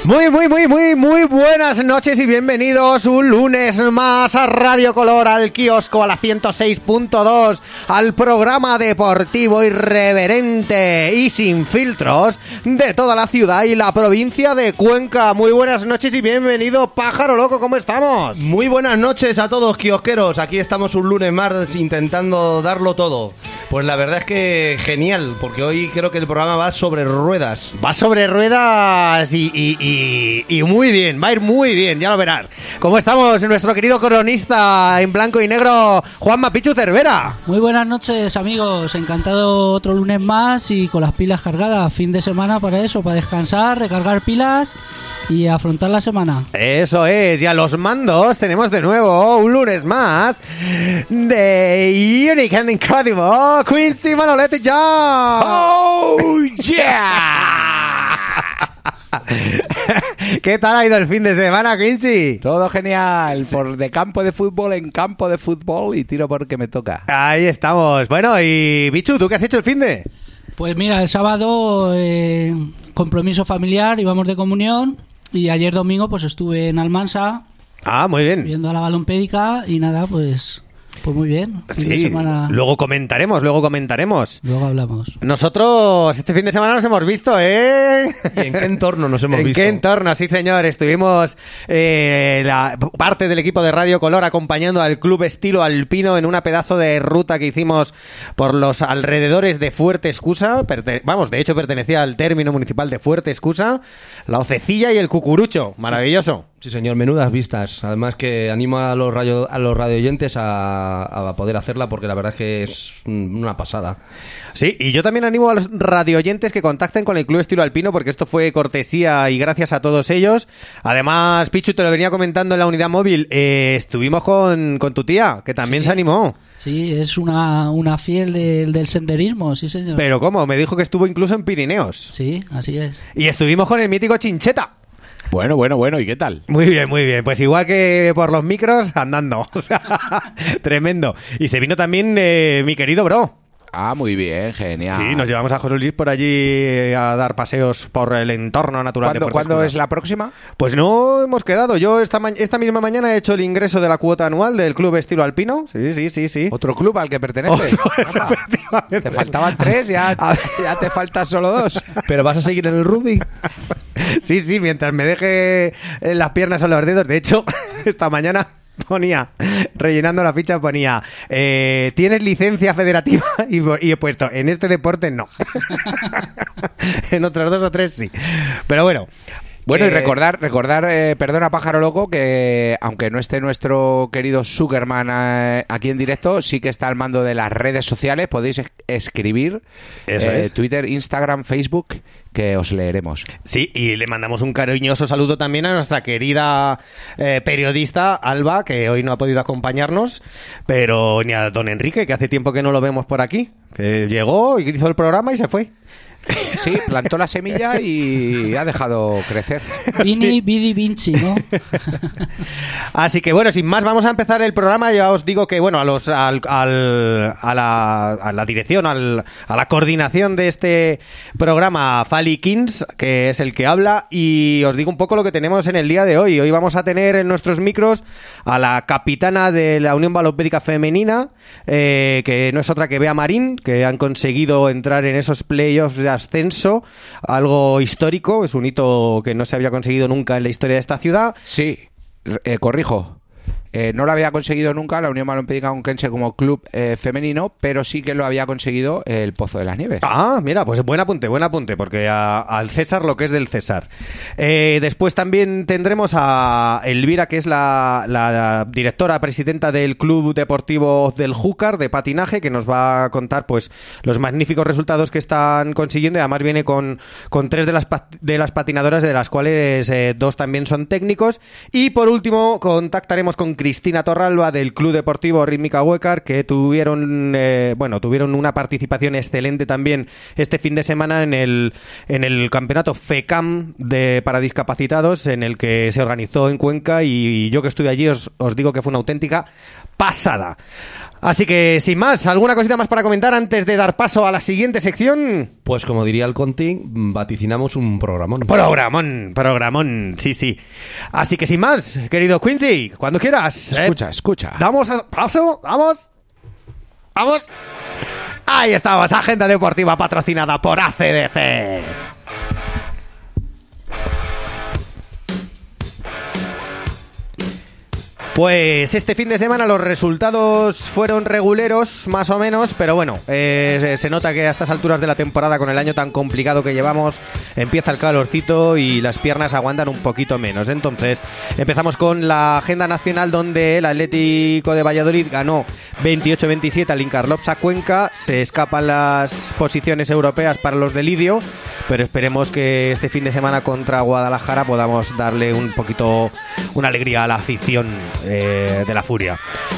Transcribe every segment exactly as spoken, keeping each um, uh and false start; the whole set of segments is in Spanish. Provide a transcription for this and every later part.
Muy, muy, muy, muy, muy buenas noches y bienvenidos un lunes más a Radio Color, al kiosco, a la ciento seis punto dos, al programa deportivo irreverente y sin filtros de toda la ciudad y la provincia de Cuenca. Muy buenas noches y bienvenido, Pájaro Loco, ¿cómo estamos? Muy buenas noches a todos, kiosqueros. Aquí estamos un lunes más intentando darlo todo. Pues la verdad es que genial, porque hoy creo que el programa va sobre ruedas. Va sobre ruedas y, y, y, y muy bien, va a ir muy bien, ya lo verás. ¿Cómo estamos, nuestro querido cronista en blanco y negro, Juanma Pichu Cervera? Muy buenas noches, amigos. Encantado otro lunes más y con las pilas cargadas. Fin de semana para eso, para descansar, recargar pilas y afrontar la semana. Eso es, y a los mandos tenemos de nuevo un lunes más de Unique and Incredible Quincy Manolete John. ¡Oh, yeah! ¿Qué tal ha ido el fin de semana, Quincy? Todo genial, por de campo de fútbol en campo de fútbol y tiro porque me toca. Ahí estamos. Bueno, y Bichu, ¿tú qué has hecho el fin de? Pues mira, el sábado eh, compromiso familiar, íbamos de comunión. Y ayer domingo pues estuve en Almansa. Ah, muy bien. Viendo a la balompédica y nada, pues pues muy bien. Fin Sí, de semana... luego comentaremos, luego comentaremos. Luego hablamos. Nosotros este fin de semana nos hemos visto, ¿eh? ¿Y en qué entorno nos hemos ¿En visto? qué entorno? Sí, señor. Estuvimos eh, la parte del equipo de Radio Color acompañando al Club Estilo Alpino en una pedazo de ruta que hicimos por los alrededores de Fuerte Escusa. Perte- vamos, de hecho pertenecía al término municipal de Fuerte Escusa, la Ocecilla y el Cucurucho. Maravilloso. Sí, señor, menudas vistas. Además que animo a los radio, a los radioyentes a, a poder hacerla porque la verdad es que es una pasada. Sí, y yo también animo a los radioyentes que contacten con el Club Estilo Alpino porque esto fue cortesía y gracias a todos ellos. Además, Pichu, te lo venía comentando en la unidad móvil, eh, estuvimos con, con tu tía, que también Sí. se animó. Sí, es una, una fiel del, del senderismo, sí señor. Pero ¿cómo? Me dijo que estuvo incluso en Pirineos. Sí, así es. Y estuvimos con el mítico Chincheta. Bueno, bueno, bueno, ¿y qué tal? Muy bien, muy bien. Pues igual que por los micros, andando. O sea, tremendo. Y se vino también eh, mi querido bro. Ah, muy bien, genial. Sí, nos llevamos a José Luis por allí a dar paseos por el entorno natural de ¿Cuándo, Fuerte ¿cuándo Escusa. es la próxima? Pues no hemos quedado. Yo esta, ma- esta misma mañana he hecho el ingreso de la cuota anual del Club Estilo Alpino. Sí, sí, sí, sí. ¿Otro club al que perteneces? Otro, Anda. efectivamente. Te faltaban tres, ya, ya te faltan solo dos. ¿Pero vas a seguir en el rugby? Sí, sí, mientras me deje eh, las piernas o los dedos. De hecho, esta mañana ponía, rellenando la ficha, ponía eh, ¿tienes licencia federativa? Y, y he puesto, en este deporte no. En otros dos o tres sí. Pero bueno. Bueno, eh, y recordar, recordar, eh, perdona Pájaro Loco, que aunque no esté nuestro querido Zuckerman eh, aquí en directo, sí que está al mando de las redes sociales, podéis es- escribir, Eso eh, es. Twitter, Instagram, Facebook, que os leeremos. Sí, y le mandamos un cariñoso saludo también a nuestra querida eh, periodista Alba, que hoy no ha podido acompañarnos, pero ni a don Enrique, que hace tiempo que no lo vemos por aquí, que llegó y hizo el programa y se fue. Sí, plantó la semilla y ha dejado crecer. Vini, Vidi, Vinci, ¿no? Así que bueno, sin más, vamos a empezar el programa. Ya os digo que, bueno, a los al, al- a, la, a la dirección, al, a la coordinación de este programa, Fali Kins, que es el que habla, y os digo un poco lo que tenemos en el día de hoy. Hoy vamos a tener en nuestros micros a la capitana de la Unión Balompédica Femenina, eh, que no es otra que Bea Marín, que han conseguido entrar en esos playoffs de ascenso, algo histórico, es un hito que no se había conseguido nunca en la historia de esta ciudad. Sí, eh, corrijo. Eh, no lo había conseguido nunca la Unión Balompédica Conquense como club eh, femenino, pero sí que lo había conseguido el Pozo de las Nieves. Ah, mira, pues buen apunte, buen apunte, porque a- al César lo que es del César. Eh, después también tendremos a Elvira, que es la, la directora presidenta del Club Deportivo del Júcar de patinaje, que nos va a contar pues los magníficos resultados que están consiguiendo, y además viene con, con tres de las, pat- de las patinadoras, de las cuales eh, dos también son técnicos. Y por último contactaremos con Cristina Torralba del Club Deportivo Rítmica Huécar, que tuvieron eh, bueno tuvieron una participación excelente también este fin de semana en el en el campeonato FECAM de para discapacitados, en el que se organizó en Cuenca, y yo que estuve allí os, os digo que fue una auténtica pasada. Así que, sin más, ¿alguna cosita más para comentar antes de dar paso a la siguiente sección? Pues como diría el Contín, vaticinamos un programón. Programón, programón, sí, sí. Así que, sin más, querido Quincy, cuando quieras. Escucha, eh, escucha. Damos a paso, vamos. Vamos. Ahí estamos, agenda deportiva patrocinada por A C D C. Pues este fin de semana los resultados fueron reguleros, más o menos, pero bueno, eh, se nota que a estas alturas de la temporada, con el año tan complicado que llevamos, empieza el calorcito y las piernas aguantan un poquito menos. Entonces, empezamos con la agenda nacional, donde el Atlético de Valladolid ganó veintiocho veintisiete al Incarlopsa Cuenca. Se escapan las posiciones europeas para los de Lidio, pero esperemos que este fin de semana contra Guadalajara podamos darle un poquito, una alegría a la afición Eh, de la Furia.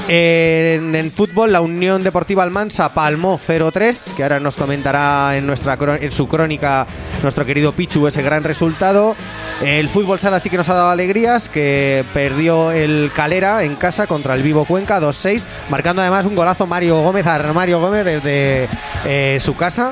En, en fútbol, la Unión Deportiva Almansa palmó cero tres, que ahora nos comentará en, nuestra, en su crónica nuestro querido Pichu ese gran resultado. El fútbol sala sí que nos ha dado alegrías, que perdió el Calera en casa contra el Vivo Cuenca dos seis, marcando además un golazo Mario Gómez a Mario Gómez desde eh, su casa.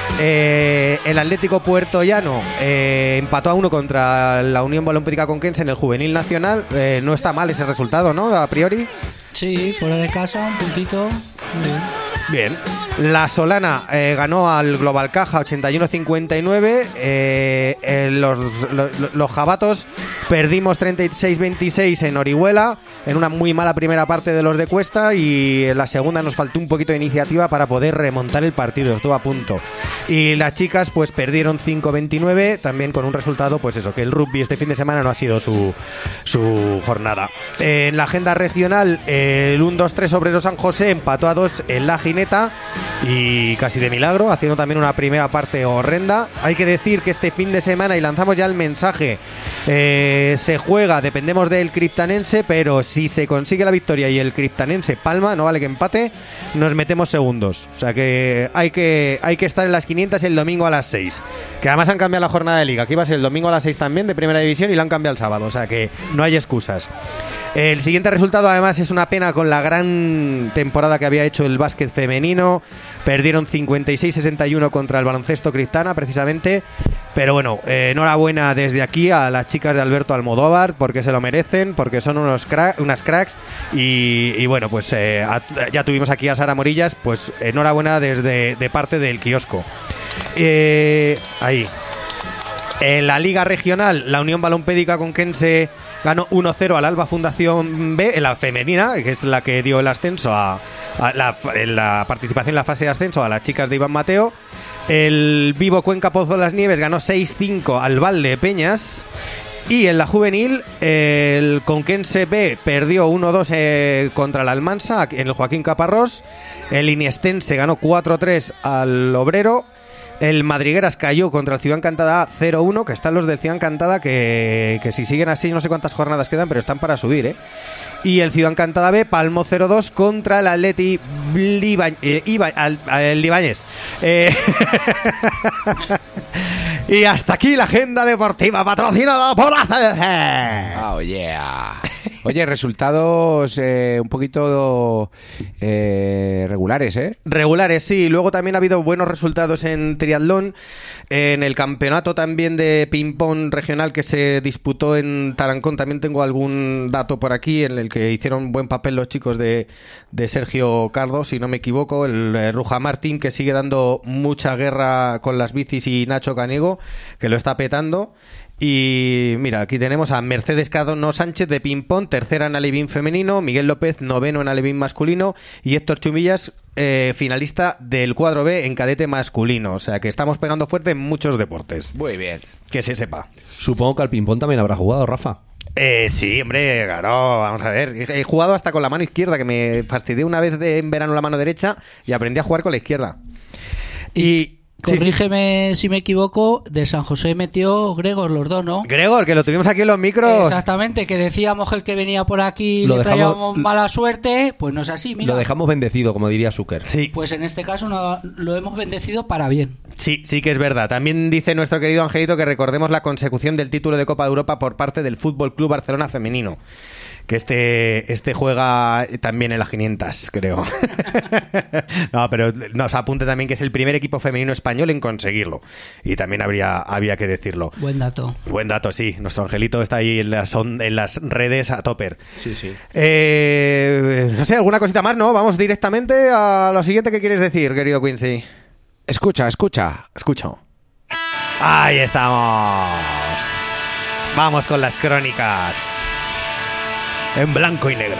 Eh, el Atlético Puertollano eh, empató a uno contra la Unión Balompédica Conquense en el Juvenil Nacional. Eh, no está mal ese resultado, ¿no? A priori. Sí, fuera de casa, un puntito. Muy bien. Bien. La Solana eh, ganó al Global Caja ochenta y uno cincuenta y nueve. Eh, eh, los, los, los jabatos perdimos treinta y seis veintiséis en Orihuela, en una muy mala primera parte de los de Cuesta, y en la segunda nos faltó un poquito de iniciativa para poder remontar el partido, estuvo a punto. Y las chicas pues perdieron cinco veintinueve, también con un resultado, pues eso, que el rugby este fin de semana no ha sido su, su jornada. Eh, en la agenda regional, eh, el uno dos tres Obrero San José empató a dos en La Gineta, y casi de milagro, haciendo también una primera parte horrenda. Hay que decir que este fin de semana, y lanzamos ya el mensaje, eh, se juega, dependemos del Criptanense, pero si se consigue la victoria y el Criptanense palma, no vale que empate, nos metemos segundos. O sea que hay que, hay que estar en las quinientas el domingo a las seis, que además han cambiado la jornada de liga, que iba a ser el domingo a las seis también de primera división, y la han cambiado el sábado, o sea que no hay excusas. El siguiente resultado además es una pena, con la gran temporada que había hecho el básquet femenino. Perdieron cincuenta y seis sesenta y uno contra el baloncesto Criptana, precisamente. Pero bueno, eh, enhorabuena desde aquí a las chicas de Alberto Almodóvar, porque se lo merecen, porque son unos cra- unas cracks. Y, y bueno, pues eh, a, ya tuvimos aquí a Sara Morillas, pues enhorabuena desde de parte del kiosco. Eh, ahí. En la Liga Regional, la Unión Balompédica Conquense ganó uno cero al Alba Fundación B, en la femenina, que es la que dio el ascenso a, a la, en la participación en la fase de ascenso a las chicas de Iván Mateo. El Vivo Cuenca Pozo Las Nieves ganó seis cinco al Valde Peñas. Y en la juvenil, el Conquense B perdió uno dos eh, contra el Almansa en el Joaquín Caparrós. El Iniestense ganó cuatro tres al Obrero. El Madrigueras cayó contra el Ciudad Encantada cero uno, que están los del Ciudad Encantada que, que si siguen así no sé cuántas jornadas quedan, pero están para subir, ¿eh? Y el Ciudad Encantada B palmó cero dos contra el Atleti Liba, eh, Iba, al, al Libáñez. Eh, y hasta aquí la agenda deportiva patrocinada por A C D C. Oh, yeah. Oye, resultados eh, un poquito eh, regulares, ¿eh? Regulares, sí. Luego también ha habido buenos resultados en triatlón. En el campeonato también de ping-pong regional que se disputó en Tarancón, también tengo algún dato por aquí en el que hicieron buen papel los chicos de, de Sergio Cardo, si no me equivoco. El eh, Ruja Martín, que sigue dando mucha guerra con las bicis, y Nacho Canego, que lo está petando. Y mira, aquí tenemos a Mercedes Cadono Sánchez de ping-pong, tercera en alevín femenino, Miguel López noveno en alevín masculino, y Héctor Chumillas eh, finalista del cuadro B en cadete masculino. O sea que estamos pegando fuerte en muchos deportes. Muy bien. Que se sepa. Supongo que al ping-pong también habrá jugado, Rafa. Eh, sí, hombre, claro, vamos a ver. He jugado hasta con la mano izquierda, que me fastidié una vez de, en verano la mano derecha, y aprendí a jugar con la izquierda. Y... Corrígeme sí, sí. si me equivoco, de San José metió Gregor los dos, ¿no? Gregor, que lo tuvimos aquí en los micros. Exactamente, que decíamos que el que venía por aquí lo le dejamos, traíamos mala suerte, pues no es así, mira. Lo dejamos bendecido, como diría Zucker. Sí. Pues en este caso no, lo hemos bendecido para bien. Sí, sí que es verdad. También dice nuestro querido Angelito que recordemos la consecución del título de Copa de Europa por parte del Fútbol Club Barcelona femenino. Que este, este juega también en las quinientas, creo. No, pero nos apunte también que es el primer equipo femenino español en conseguirlo. Y también habría, había que decirlo. Buen dato. Buen dato, sí. Nuestro Angelito está ahí en las, en las redes a topper. Sí, sí. Eh, no sé, alguna cosita más, ¿no? Vamos directamente a lo siguiente que quieres decir, querido Quincy. Escucha, escucha. Escucho. Ahí estamos. Vamos con las crónicas. En blanco y negro.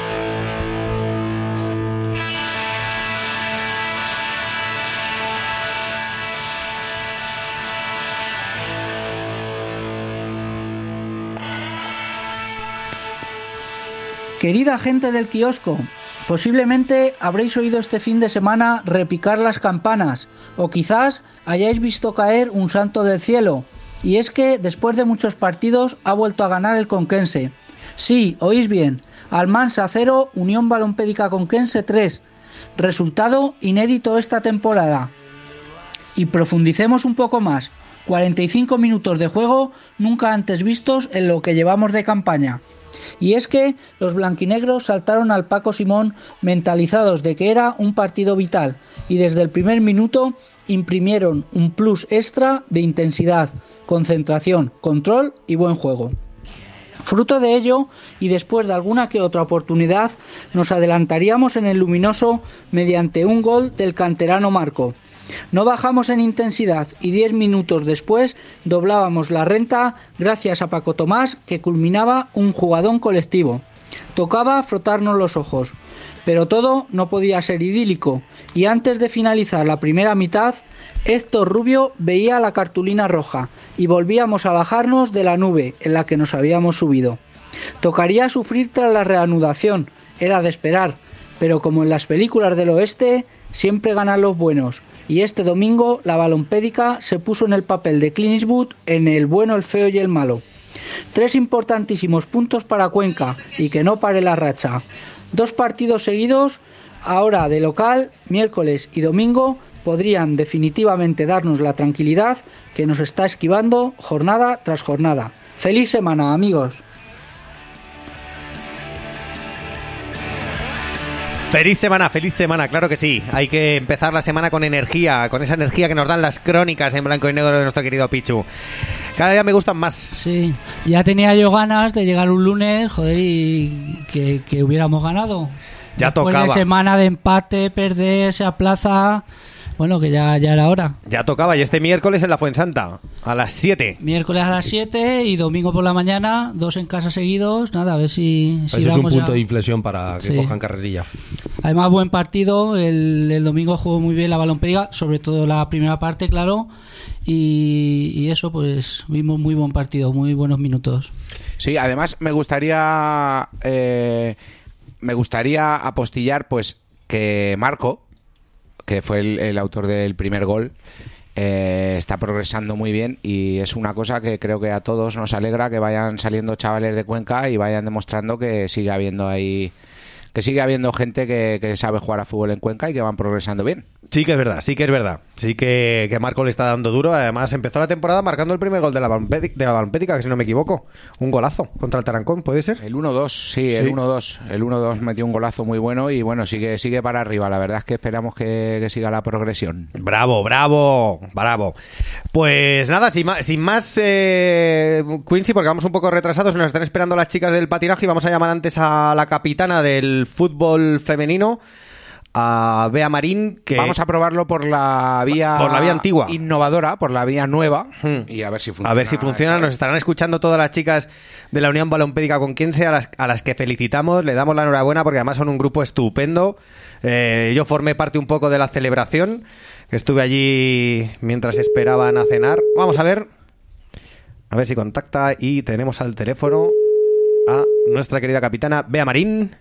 Querida gente del kiosco, posiblemente habréis oído este fin de semana repicar las campanas, o quizás hayáis visto caer un santo del cielo, y es que después de muchos partidos ha vuelto a ganar el Conquense. Sí, oís bien, Almansa cero, Unión Balompédica Conquense tres, resultado inédito esta temporada. Y profundicemos un poco más, cuarenta y cinco minutos de juego nunca antes vistos en lo que llevamos de campaña. Y es que los blanquinegros saltaron al Paco Simón mentalizados de que era un partido vital y desde el primer minuto imprimieron un plus extra de intensidad, concentración, control y buen juego. Fruto de ello, y después de alguna que otra oportunidad, nos adelantaríamos en el luminoso mediante un gol del canterano Marco. No bajamos en intensidad y diez minutos después doblábamos la renta gracias a Paco Tomás, que culminaba un jugadón colectivo. Tocaba frotarnos los ojos, pero todo no podía ser idílico, y antes de finalizar la primera mitad, Héctor Rubio veía la cartulina roja y volvíamos a bajarnos de la nube en la que nos habíamos subido. Tocaría sufrir tras la reanudación, era de esperar, pero como en las películas del oeste, siempre ganan los buenos, y este domingo la Balompédica se puso en el papel de Clint Eastwood en El bueno, el feo y el malo. Tres importantísimos puntos para Cuenca y que no pare la racha. Dos partidos seguidos, ahora de local, miércoles y domingo, podrían definitivamente darnos la tranquilidad que nos está esquivando jornada tras jornada. ¡Feliz semana, amigos! Feliz semana, feliz semana, claro que sí. Hay que empezar la semana con energía, con esa energía que nos dan las crónicas en blanco y negro de nuestro querido Pichu. Cada día me gustan más. Sí, ya tenía yo ganas de llegar un lunes, joder, y que, que hubiéramos ganado. Ya Después tocaba. de semana de empate, perder, se aplaza. Bueno, que ya, ya era hora. Ya tocaba, y este miércoles en la Fuensanta, a las siete. Miércoles a las siete y domingo por la mañana, dos en casa seguidos. Nada, a ver si, si Ese es un damos punto ya. de inflexión para que Sí. cojan carrerilla. Además, buen partido. El, el domingo jugó muy bien la Balompédica, sobre todo la primera parte, claro. Y, y eso, pues vimos muy buen partido, muy buenos minutos. Sí, además me gustaría eh, me gustaría apostillar pues que Marco, que fue el, el autor del primer gol, eh, está progresando muy bien y es una cosa que creo que a todos nos alegra, que vayan saliendo chavales de Cuenca y vayan demostrando que sigue habiendo ahí que sigue habiendo gente que, que sabe jugar a fútbol en Cuenca y que van progresando bien. Sí que es verdad, sí que es verdad. Sí que, que Marco le está dando duro. Además, empezó la temporada marcando el primer gol de la Balompédica, de la Balompédica, que si no me equivoco. Un golazo contra el Tarancón, ¿puede ser? El uno dos, sí, el Sí. uno dos. El uno dos metió un golazo muy bueno y bueno, sigue, sigue para arriba. La verdad es que esperamos que, que siga la progresión. Bravo, bravo, bravo. Pues nada, sin más, sin más eh, Quincy, porque vamos un poco retrasados, nos están esperando las chicas del patinaje y vamos a llamar antes a la capitana del fútbol femenino, a Bea Marín, que Vamos a probarlo por la vía Por la vía antigua. innovadora, por la vía nueva Hmm. y a ver si funciona. A ver si funciona. esta Nos vez. estarán escuchando todas las chicas de la Unión Balompédica Conquense, a las, a las que felicitamos, le damos la enhorabuena porque además son un grupo estupendo. Eh, yo formé parte un poco de la celebración, que estuve allí mientras esperaban a cenar. Vamos a ver, a ver si contacta, y tenemos al teléfono a nuestra querida capitana Bea Marín.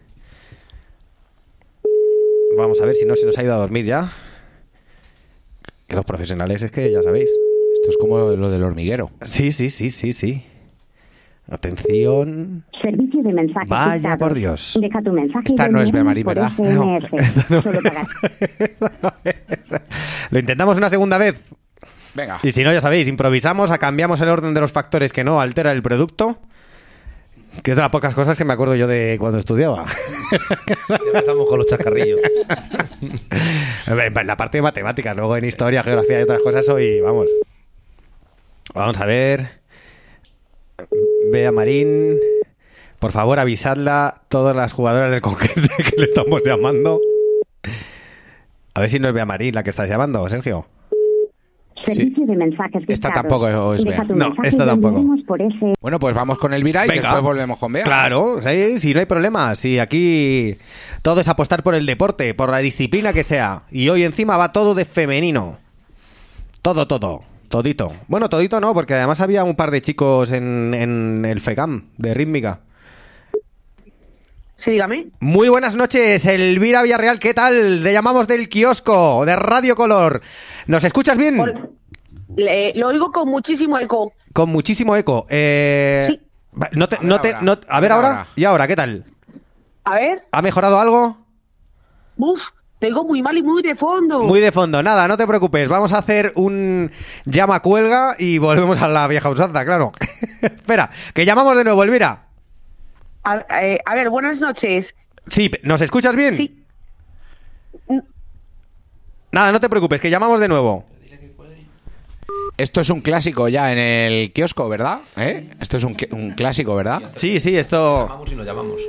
Vamos a ver si no se nos ha ido a dormir ya. Que los profesionales es que ya sabéis. Esto es como lo del hormiguero. Sí, sí, sí, sí, sí. Atención. Servicio de mensajes. Vaya, dictado. por Dios. Deja tu mensaje. Esta y no es envíalo Bea Marín, por ¿verdad? S M S. No, esta no Solo es. pagar. Lo intentamos una segunda vez. Venga. Y si no, ya sabéis, improvisamos, cambiamos el orden de los factores que no altera el producto, que es de las pocas cosas que me acuerdo yo de cuando estudiaba. Empezamos con los chascarrillos. En la parte de matemáticas, luego en historia, geografía y otras cosas soy, vamos. Vamos a ver. Bea Marín, por favor avisadla, todas las jugadoras del Conquense que le estamos llamando. A ver si no es Bea Marín la que estás llamando, Sergio. Servicio de mensajes Esta buscados. tampoco es Deja Bea. tu No, mensaje esta y tampoco. enviaremos por ese- Bueno, pues vamos con Elvira y Venga. después volvemos con Bea. Claro, sí, sí, no hay problema. Sí, aquí todo es apostar por el deporte, por la disciplina que sea. Y hoy encima va todo de femenino. Todo, todo. Todito. Bueno, todito no, porque además había un par de chicos en, en el FECAM de rítmica. Sí, dígame. Muy buenas noches, Elvira Villarreal, ¿qué tal? Te llamamos del kiosco, de Radio Color. ¿Nos escuchas bien? Hola. Le- lo oigo con muchísimo eco. Con muchísimo eco. Eh... Sí. va- No te, A ver no te, ahora. no- a ver A ver ahora. ahora. ¿Y ahora qué tal? A ver. ¿Ha mejorado algo? Uf, te oigo muy mal y muy de fondo. Muy de fondo, nada, no te preocupes. Vamos a hacer un llama cuelga y volvemos a la vieja usanza, claro. Espera, que llamamos de nuevo, Elvira. A, eh, a ver, buenas noches. Sí, ¿nos escuchas bien? Sí. Nada, no te preocupes, que llamamos de nuevo. Esto es un clásico ya en el kiosco, ¿verdad? ¿Eh? Esto es un, qui- un clásico, ¿verdad? Sí, sí, esto... Llamamos y nos llamamos.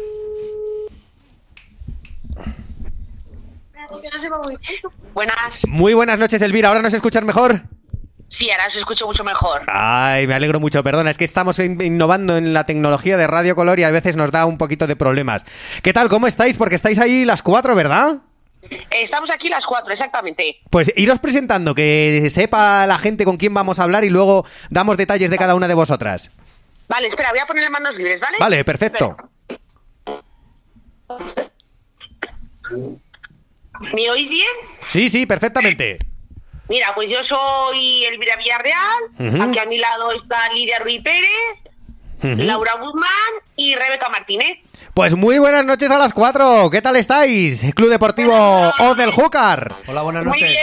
Buenas. Muy buenas noches, Elvira. ¿Ahora nos escuchas mejor? Sí, ahora os escucho mucho mejor. Ay, me alegro mucho, perdona, es que estamos in- innovando en la tecnología de Radio Color y a veces nos da un poquito de problemas. ¿Qué tal? ¿Cómo estáis? Porque estáis ahí las cuatro, ¿verdad? Eh, Estamos aquí las cuatro, exactamente. Pues iros presentando, que sepa la gente con quién vamos a hablar y luego damos detalles de cada una de vosotras. Vale, espera, voy a ponerle manos libres, ¿vale? Vale, perfecto. ¿Me oís bien? Sí, sí, perfectamente. Mira, pues yo soy Elvira Villarreal. Ujú. Aquí a mi lado está Lidia Ruiz Pérez, Ujú. Laura Guzmán y Rebeca Martínez. Pues muy buenas noches a las cuatro. ¿Qué tal estáis? Club Deportivo Oz del Júcar. Hola, buenas Muy noches.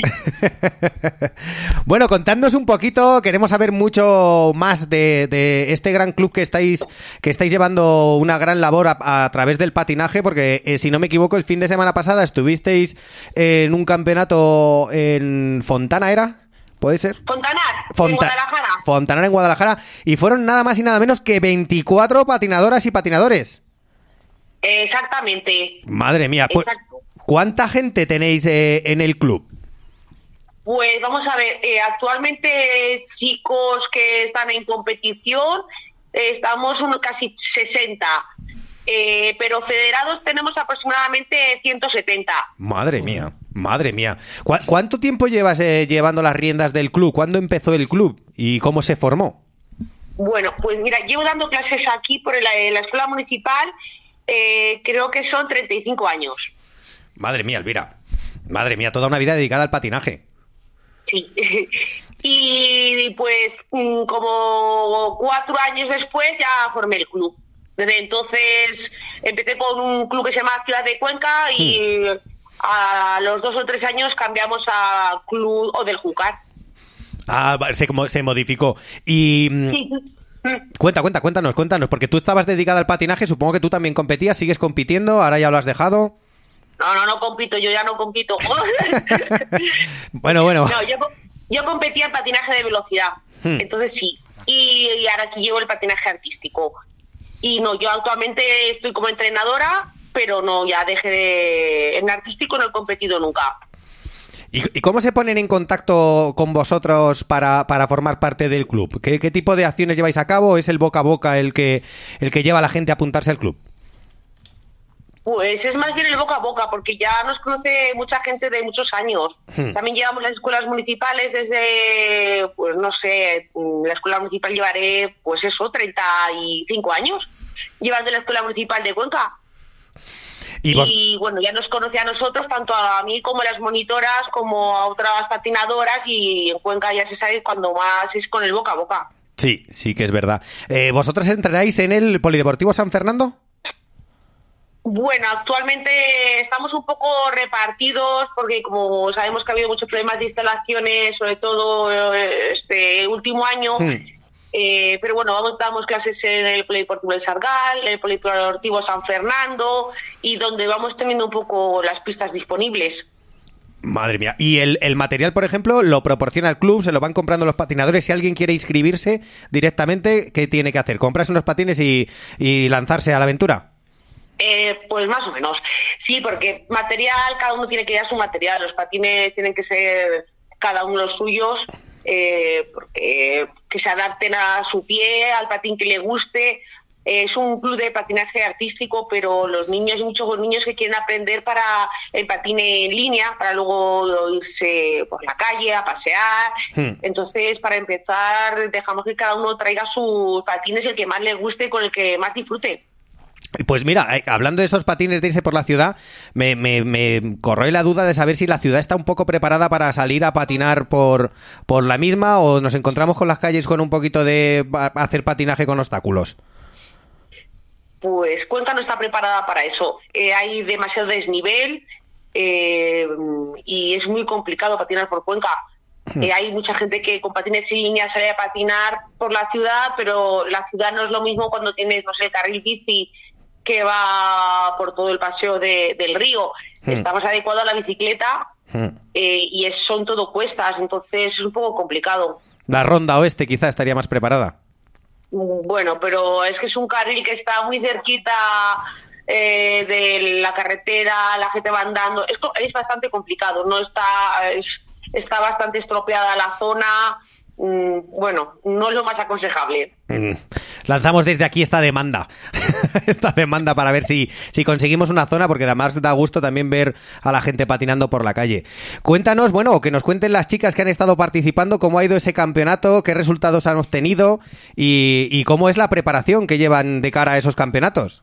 bien. Bueno, contadnos un poquito, queremos saber mucho más de, de este gran club que estáis que estáis llevando una gran labor a, a través del patinaje, porque eh, si no me equivoco, el fin de semana pasada estuvisteis en un campeonato en Fontana, ¿era? ¿Puede ser? Fontanar, en Fonta- Guadalajara. Fontanar en Guadalajara, y fueron nada más y nada menos que veinticuatro patinadoras y patinadores. Exactamente. Madre mía, pues, Exacto. ¿cuánta gente tenéis eh, en el club? Pues vamos a ver, eh, actualmente chicos que están en competición, eh, estamos unos casi sesenta, eh, pero federados tenemos aproximadamente ciento setenta. Madre mía, madre mía. ¿Cu- ¿Cuánto tiempo llevas eh, llevando las riendas del club? ¿Cuándo empezó el club? ¿Y cómo se formó? Bueno, pues mira, llevo dando clases aquí por la, en la escuela municipal, eh, creo que son treinta y cinco años. Madre mía, Elvira. Madre mía, toda una vida dedicada al patinaje. Sí. Y pues mm, como cuatro años después ya formé el club. Desde entonces empecé con un club que se llama Ciudad de Cuenca y a los dos o tres años cambiamos a Club o del Júcar. Ah, va, se, como- se modificó. Y mm, Sí. cuenta, cuenta, cuéntanos, cuéntanos, porque tú estabas dedicada al patinaje, supongo que tú también competías, sigues compitiendo, ahora ya lo has dejado. No, no, no compito, yo ya no compito. Bueno, bueno. No, yo, co- yo competía en patinaje de velocidad, Hmm. entonces sí. Y, y ahora aquí llevo el patinaje artístico. Y no, yo actualmente estoy como entrenadora, pero no, ya dejé de... En artístico no he competido nunca. ¿Y, y cómo se ponen en contacto con vosotros para, para formar parte del club? ¿Qué, qué tipo de acciones lleváis a cabo? ¿Es el boca a boca el que, el que lleva a la gente a apuntarse al club? Pues es más bien el boca a boca, porque ya nos conoce mucha gente de muchos años. Hmm. También llevamos las escuelas municipales desde, pues no sé, la escuela municipal llevaré, pues eso, treinta y cinco años, llevando la escuela municipal de Cuenca. Y vos- Y bueno, ya nos conoce a nosotros, tanto a mí como a las monitoras, como a otras patinadoras, y en Cuenca ya se sabe cuando más es con el boca a boca. Sí, sí que es verdad. Eh, ¿Vosotros entrenáis en el Polideportivo San Fernando? Bueno, actualmente estamos un poco repartidos porque como sabemos que ha habido muchos problemas de instalaciones, sobre todo eh, este último año, Hmm. eh, pero bueno, vamos, damos clases en el Polideportivo del Sargal, en el Polideportivo San Fernando y donde vamos teniendo un poco las pistas disponibles. Madre mía. Y el, el material, por ejemplo, lo proporciona el club, se lo van comprando los patinadores. Si alguien quiere inscribirse directamente, ¿qué tiene que hacer? ¿Comprarse unos patines y, y lanzarse a la aventura? Eh, pues más o menos. Sí, porque material, cada uno tiene que llevar su material. Los patines tienen que ser cada uno los suyos, eh, porque, que se adapten a su pie, al patín que le guste. Eh, es un club de patinaje artístico, pero los niños, hay muchos niños que quieren aprender para el patín en línea, para luego irse por la calle a pasear. Hmm. Entonces, para empezar, dejamos que cada uno traiga sus patines, el que más le guste, con el que más disfrute. Pues mira, eh, hablando de estos patines de irse por la ciudad, me, me, me corroe la duda de saber si la ciudad está un poco preparada para salir a patinar por, por la misma o nos encontramos con las calles con un poquito de pa- hacer patinaje con obstáculos. Pues Cuenca no está preparada para eso. Eh, hay demasiado desnivel eh, y es muy complicado patinar por Cuenca. Eh, hay mucha gente que con patines en línea sale a patinar por la ciudad, pero la ciudad no es lo mismo cuando tienes, no sé, el carril bici que va por todo el paseo de, del río. Hmm. Está más adecuado a la bicicleta Hmm. eh, y es, son todo cuestas, entonces es un poco complicado. La ronda oeste quizá estaría más preparada. Bueno, pero es que es un carril que está muy cerquita eh, de la carretera, la gente va andando. Es, co- es bastante complicado, no está, es- está bastante estropeada la zona. Mm, bueno, no es lo más aconsejable. Mm. Lanzamos desde aquí esta demanda. Esta demanda para ver si, si conseguimos una zona, porque además da gusto también ver a la gente patinando por la calle. Cuéntanos, bueno, o que nos cuenten las chicas que han estado participando, cómo ha ido ese campeonato, qué resultados han obtenido y, y cómo es la preparación que llevan de cara a esos campeonatos.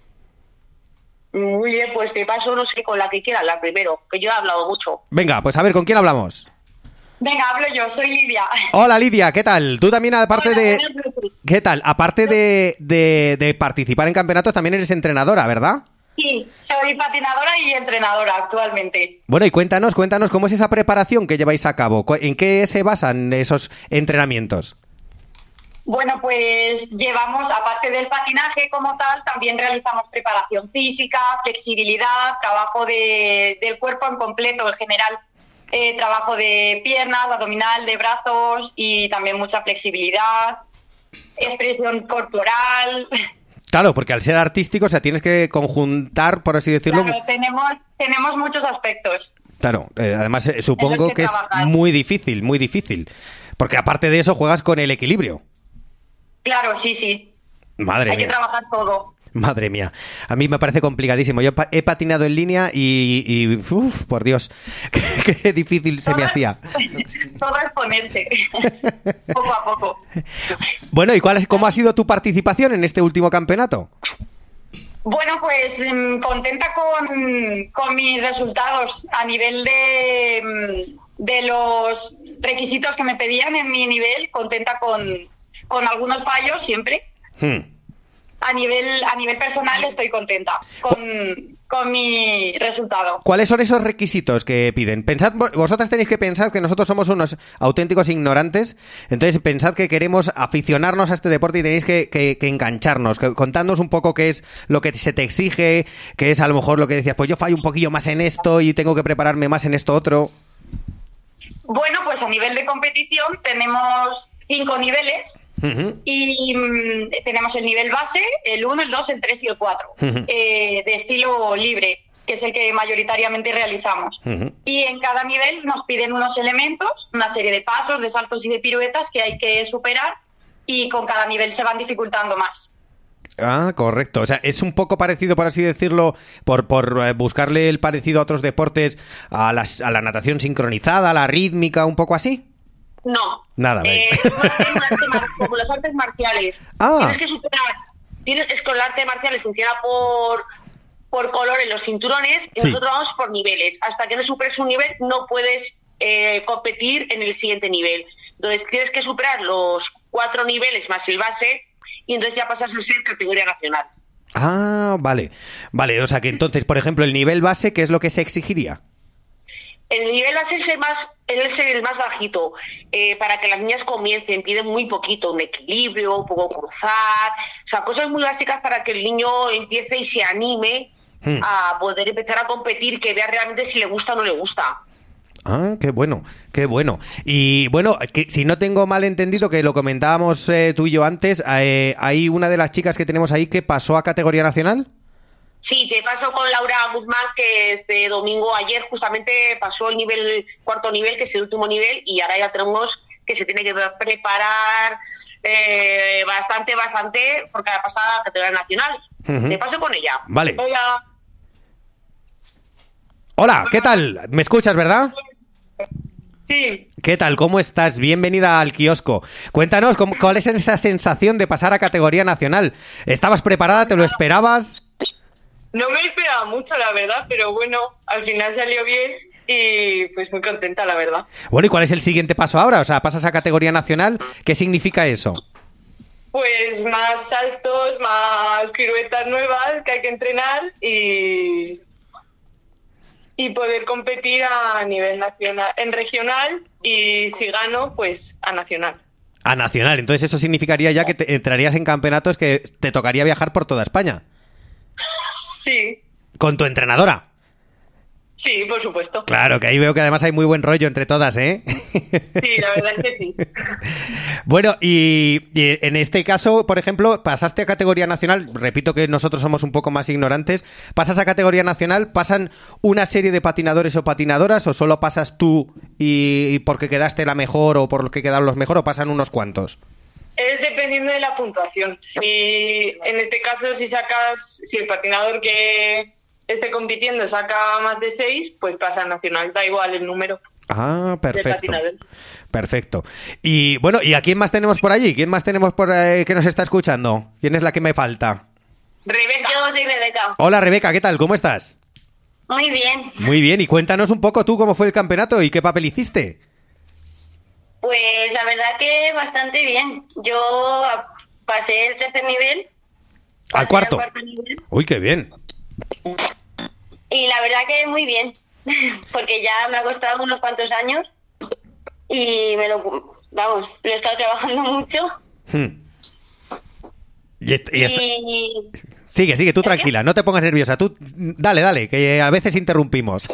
Muy bien, pues te paso, no sé, con la que quieras, la primero, que yo he hablado mucho. Venga, pues a ver, ¿con quién hablamos? Venga, hablo yo, soy Lidia. Hola Lidia, ¿qué tal? Tú también, aparte Hola, de... buenas noches. ¿Qué tal? Aparte de, de, de participar en campeonatos, también eres entrenadora, ¿verdad? Sí, soy patinadora y entrenadora actualmente. Bueno, y cuéntanos, cuéntanos cómo es esa preparación que lleváis a cabo. Cu- ¿En qué se basan esos entrenamientos? Bueno, pues llevamos, aparte del patinaje como tal, también realizamos preparación física, flexibilidad, trabajo de, del cuerpo en completo, en general. Eh, trabajo de piernas, abdominal, de brazos y también mucha flexibilidad, expresión corporal. Claro, porque al ser artístico, o sea, tienes que conjuntar, por así decirlo. Claro, tenemos, tenemos muchos aspectos. Claro, eh, además eh, supongo que que es trabajar. muy difícil, muy difícil. Porque aparte de eso, juegas con el equilibrio. Claro, sí, sí. Madre Hay que mía. trabajar todo. Madre mía, a mí me parece complicadísimo. Yo pa- he patinado en línea y, y uf, por Dios, qué, qué difícil se me Todo- hacía. Todo es ponerse, poco a poco. Bueno, ¿y cuál es, cómo ha sido tu participación en este último campeonato? Bueno, pues mm, contenta con, con mis resultados a nivel de, mm, de los requisitos que me pedían en mi nivel, contenta con, con algunos fallos siempre. Hmm. A nivel, a nivel personal estoy contenta con, con mi resultado. ¿Cuáles son esos requisitos que piden? Pensad, vosotras tenéis que pensar que nosotros somos unos auténticos ignorantes, entonces pensad que queremos aficionarnos a este deporte y tenéis que, que, que engancharnos, que, contadnos un poco qué es lo que se te exige, qué es a lo mejor lo que decías, pues yo fallo un poquillo más en esto y tengo que prepararme más en esto otro. Bueno, pues a nivel de competición tenemos cinco niveles. Uh-huh. Y mm, tenemos el nivel base, el uno, el dos, el tres y el cuatro, Ujú. eh, de estilo libre, que es el que mayoritariamente realizamos. Ujú. Y en cada nivel nos piden unos elementos, una serie de pasos, de saltos y de piruetas que hay que superar, y con cada nivel se van dificultando más. Ah, correcto. O sea, es un poco parecido, por así decirlo, por, por eh, buscarle el parecido a otros deportes, a, las, a la natación sincronizada, a la rítmica, un poco así. No. Nada, Eh, ves. es un arte mar- como las artes marciales. Ah. Tienes que superar. Tienes, es que el arte marcial funciona por, por color en los cinturones y Sí. nosotros vamos por niveles. Hasta que no superes un nivel, no puedes eh, competir en el siguiente nivel. Entonces, tienes que superar los cuatro niveles más el base y entonces ya pasas a ser categoría nacional. Ah, vale. Vale, o sea que entonces, por ejemplo, el nivel base, ¿qué es lo que se exigiría? El nivel base es el más, es el más bajito, eh, para que las niñas comiencen, piden muy poquito, un equilibrio, un poco cruzar, o sea, cosas muy básicas para que el niño empiece y se anime hmm. a poder empezar a competir, que vea realmente si le gusta o no le gusta. Ah, qué bueno, qué bueno. Y bueno, que, si no tengo mal entendido, que lo comentábamos eh, tú y yo antes, eh, hay una de las chicas que tenemos ahí que pasó a categoría nacional. Sí, te paso con Laura Guzmán, que este domingo, ayer justamente pasó el nivel, cuarto nivel, que es el último nivel, y ahora ya tenemos que se tiene que preparar eh, bastante, bastante, porque la pasada categoría nacional. Uh-huh. Te paso con ella. Vale. Hola. Hola, ¿qué tal? ¿Me escuchas, verdad? Sí. ¿Qué tal? ¿Cómo estás? Bienvenida al kiosco. Cuéntanos, ¿cómo, ¿cuál es esa sensación de pasar a categoría nacional? ¿Estabas preparada? ¿Te lo esperabas? No me esperaba mucho, la verdad, pero bueno, al final salió bien y pues muy contenta, la verdad. Bueno, ¿y cuál es el siguiente paso ahora? O sea, pasas a categoría nacional, ¿qué significa eso? Pues más saltos, más piruetas nuevas que hay que entrenar y, y poder competir a nivel nacional, en regional, y si gano, pues a nacional. A nacional, entonces eso significaría ya que te entrarías en campeonatos que te tocaría viajar por toda España. Sí. ¿Con tu entrenadora? Sí, por supuesto. Claro, que ahí veo que además hay muy buen rollo entre todas, ¿eh? Sí, la verdad es que sí. Bueno, y, y en este caso, por ejemplo, pasaste a categoría nacional, repito que nosotros somos un poco más ignorantes, pasas a categoría nacional, ¿pasan una serie de patinadores o patinadoras o solo pasas tú y, y porque quedaste la mejor o porque quedaron los mejor o pasan unos cuantos? Es dependiendo de la puntuación. Si en este caso, si sacas, si el patinador que esté compitiendo saca más de seis, pues pasa a nacional, da igual el número. Ah, perfecto. Perfecto. Y bueno, ¿y a quién más tenemos por allí? ¿Quién más tenemos por eh, que nos está escuchando? ¿Quién es la que me falta? Rebeca. Yo soy Rebeca. Hola, Rebeca, ¿qué tal? ¿Cómo estás? Muy bien. Muy bien, y cuéntanos un poco tú cómo fue el campeonato y qué papel hiciste. Pues la verdad que bastante bien. Yo pasé el tercer nivel. ¿Al cuarto? Nivel, Uy, qué bien. Y la verdad que muy bien. Porque ya me ha costado unos cuantos años. Y me lo... Vamos, lo he estado trabajando mucho. Hmm. Y, est- y, est- y... Sigue, sigue, tú tranquila, no te pongas nerviosa. Tú dale, dale, que a veces interrumpimos.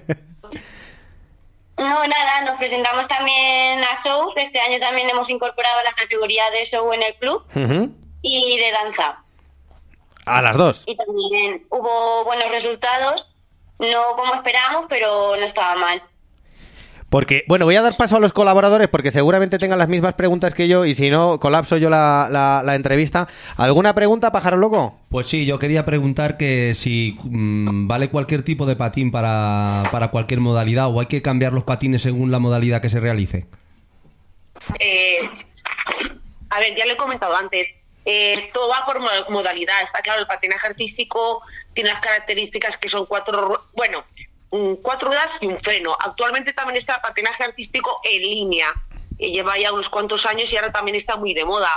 No, nada, nos presentamos también a show, que este año también hemos incorporado la categoría de show en el club, uh-huh. y de danza. A las dos. Y también hubo buenos resultados, no como esperábamos, pero no estaba mal. Porque, bueno, voy a dar paso a los colaboradores porque seguramente tengan las mismas preguntas que yo y si no, colapso yo la, la, la entrevista. ¿Alguna pregunta, pájaro loco? Pues sí, yo quería preguntar que si mmm, vale cualquier tipo de patín para, para cualquier modalidad o hay que cambiar los patines según la modalidad que se realice. Eh, a ver, ya lo he comentado antes. Eh, todo va por modalidad. Está claro, el patinaje artístico tiene las características que son cuatro... Bueno... cuatro ruedas y un freno. Actualmente también está el patinaje artístico en línea, que lleva ya unos cuantos años y ahora también está muy de moda.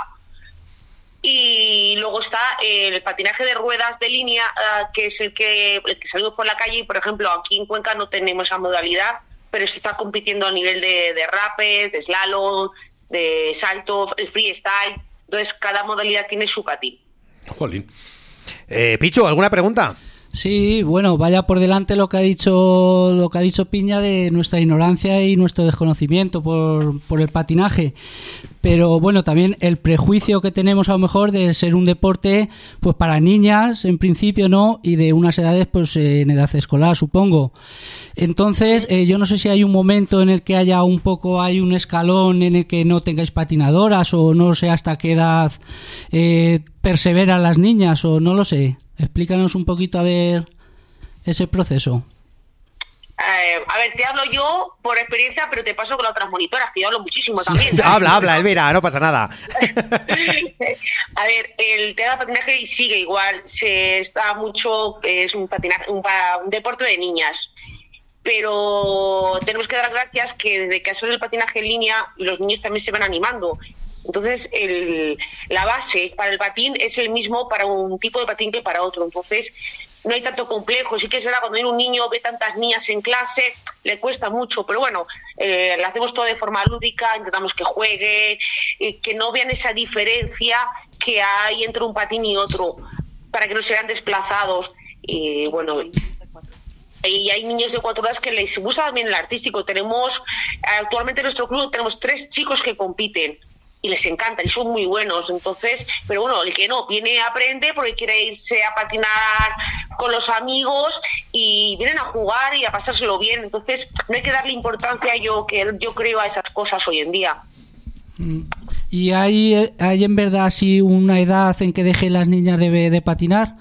Y luego está el patinaje de ruedas de línea, uh, que es el que, el que salimos por la calle, y por ejemplo aquí en Cuenca no tenemos esa modalidad, pero se está compitiendo a nivel de, de rappel, de slalom, de salto, el freestyle. Entonces cada modalidad tiene su patín. Jolín. Eh, Pichu, ¿alguna pregunta? Sí, bueno, vaya por delante lo que ha dicho lo que ha dicho Piña de nuestra ignorancia y nuestro desconocimiento por, por el patinaje. Pero bueno, también el prejuicio que tenemos a lo mejor de ser un deporte pues para niñas en principio, ¿no? Y de unas edades pues en edad escolar, supongo. Entonces, eh, yo no sé si hay un momento en el que haya un poco, hay un escalón en el que no tengáis patinadoras o no sé hasta qué edad eh, perseveran las niñas o no lo sé. Explícanos un poquito a ver ese proceso. Eh, a ver, te hablo yo por experiencia, pero te paso con las otras monitoras, que yo hablo muchísimo sí. también. ¿sabes? Habla, habla, Elvira, no pasa nada. A ver, el tema del patinaje sigue igual. Se está mucho, es un patinaje, un, un deporte de niñas. Pero tenemos que dar gracias que desde que ha salido el patinaje en línea, los niños también se van animando. Entonces, el, la base para el patín es el mismo para un tipo de patín que para otro. Entonces, no hay tanto complejo. Sí que es verdad, cuando viene un niño, ve tantas niñas en clase, le cuesta mucho. Pero bueno, eh, lo hacemos todo de forma lúdica, intentamos que jueguen, eh, que no vean esa diferencia que hay entre un patín y otro, para que no se vean desplazados. Y bueno... Y hay niños de cuatro horas que les gusta también el artístico. Tenemos, actualmente en nuestro club tenemos tres chicos que compiten y les encanta y son muy buenos. Entonces, pero bueno, el que no, viene a aprender porque quiere irse a patinar con los amigos y vienen a jugar y a pasárselo bien. Entonces, no hay que darle importancia, yo, que yo creo, a esas cosas hoy en día. ¿Y hay, hay en verdad así una edad en que dejen las niñas de, de patinar?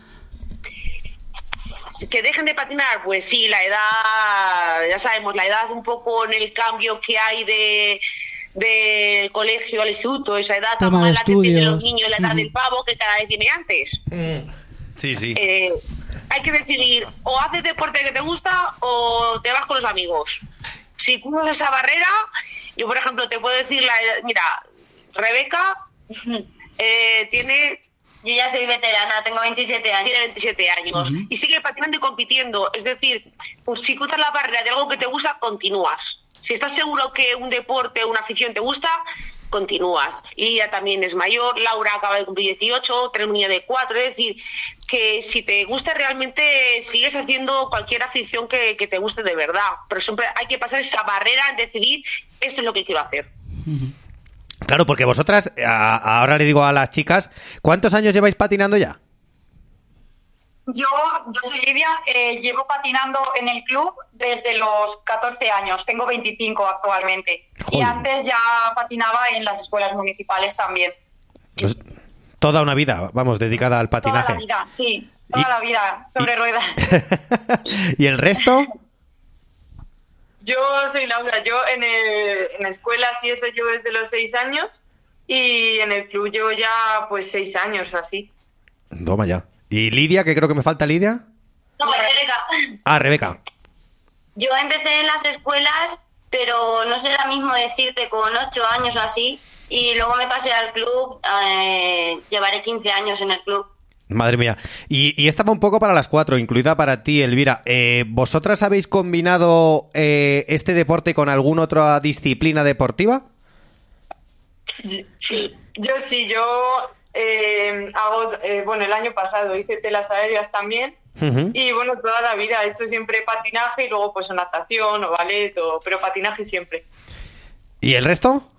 Que dejen de patinar, pues sí, la edad, ya sabemos, la edad un poco en el cambio que hay de del colegio al instituto, esa edad tan mala que tienen los niños, la edad uh-huh. del pavo, que cada vez viene antes. Mm. Sí, sí. Eh, hay que decidir, o haces deporte que te gusta o te vas con los amigos. Si cruzas esa barrera, yo por ejemplo te puedo decir, la edad, mira, Rebeca eh, tiene... Yo ya soy veterana, tengo veintisiete años. Tiene veintisiete años. Uh-huh. Y sigue patinando y compitiendo. Es decir, pues, si cruzas la barrera de algo que te gusta, continúas. Si estás seguro que un deporte o una afición te gusta, continúas. Lidia también es mayor, Laura acaba de cumplir dieciocho, tiene un niño de cuatro. Es decir, que si te gusta realmente, sigues haciendo cualquier afición que, que te guste de verdad. Pero siempre hay que pasar esa barrera en decidir, esto es lo que quiero hacer. Uh-huh. Claro, porque vosotras, a, ahora le digo a las chicas, ¿cuántos años lleváis patinando ya? Yo, yo soy Lidia, eh, llevo patinando en el club desde los catorce años, tengo veinticinco actualmente. Joder. Y antes ya patinaba en las escuelas municipales también. Pues, toda una vida, vamos, dedicada al patinaje. Toda la vida, sí, toda y, la vida, sobre y... ruedas. ¿Y el resto? Yo soy Laura, yo en, el, en escuelas y eso llevo desde los seis años y en el club llevo ya pues seis años o así. Toma ya. ¿Y Lidia, que creo que me falta Lidia? No, Rebeca. Ah, Rebeca. Yo empecé en las escuelas, pero no será mismo decirte con ocho años o así, y luego me pasé al club, eh, llevaré quince años en el club. Madre mía. Y, y esta va un poco para las cuatro, incluida para ti, Elvira. Eh, ¿Vosotras habéis combinado eh, este deporte con alguna otra disciplina deportiva? Sí, yo sí, yo eh, hago, eh, bueno, el año pasado hice telas aéreas también. Uh-huh. Y bueno, toda la vida he hecho siempre patinaje y luego pues natación o ballet, o, pero patinaje siempre. ¿Y el resto?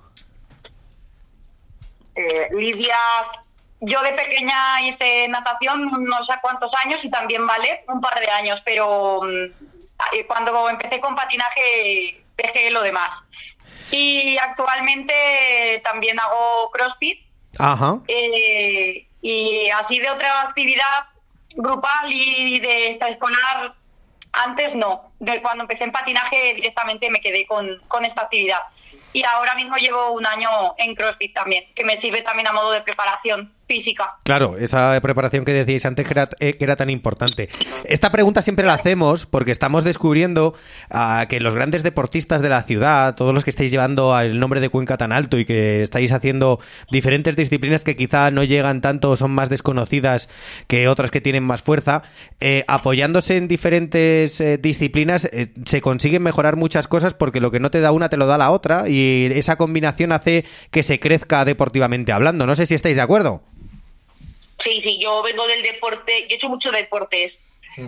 Eh, Lidia... Yo de pequeña hice natación no sé cuántos años y también ballet un par de años, pero cuando empecé con patinaje dejé lo demás. Y actualmente también hago CrossFit. Ajá. Eh, y así de otra actividad grupal y de extraescolar, antes no. De cuando empecé en patinaje directamente me quedé con, con esta actividad. Y ahora mismo llevo un año en CrossFit también, que me sirve también a modo de preparación física. Claro, esa preparación que decíais antes que era, eh, que era tan importante. Esta pregunta siempre la hacemos porque estamos descubriendo uh, que los grandes deportistas de la ciudad, todos los que estáis llevando el nombre de Cuenca tan alto y que estáis haciendo diferentes disciplinas que quizá no llegan tanto o son más desconocidas que otras que tienen más fuerza, eh, apoyándose en diferentes eh, disciplinas eh, se consiguen mejorar muchas cosas porque lo que no te da una te lo da la otra y esa combinación hace que se crezca deportivamente hablando. No sé si estáis de acuerdo. Sí, sí, yo vengo del deporte, yo he hecho muchos deportes sí.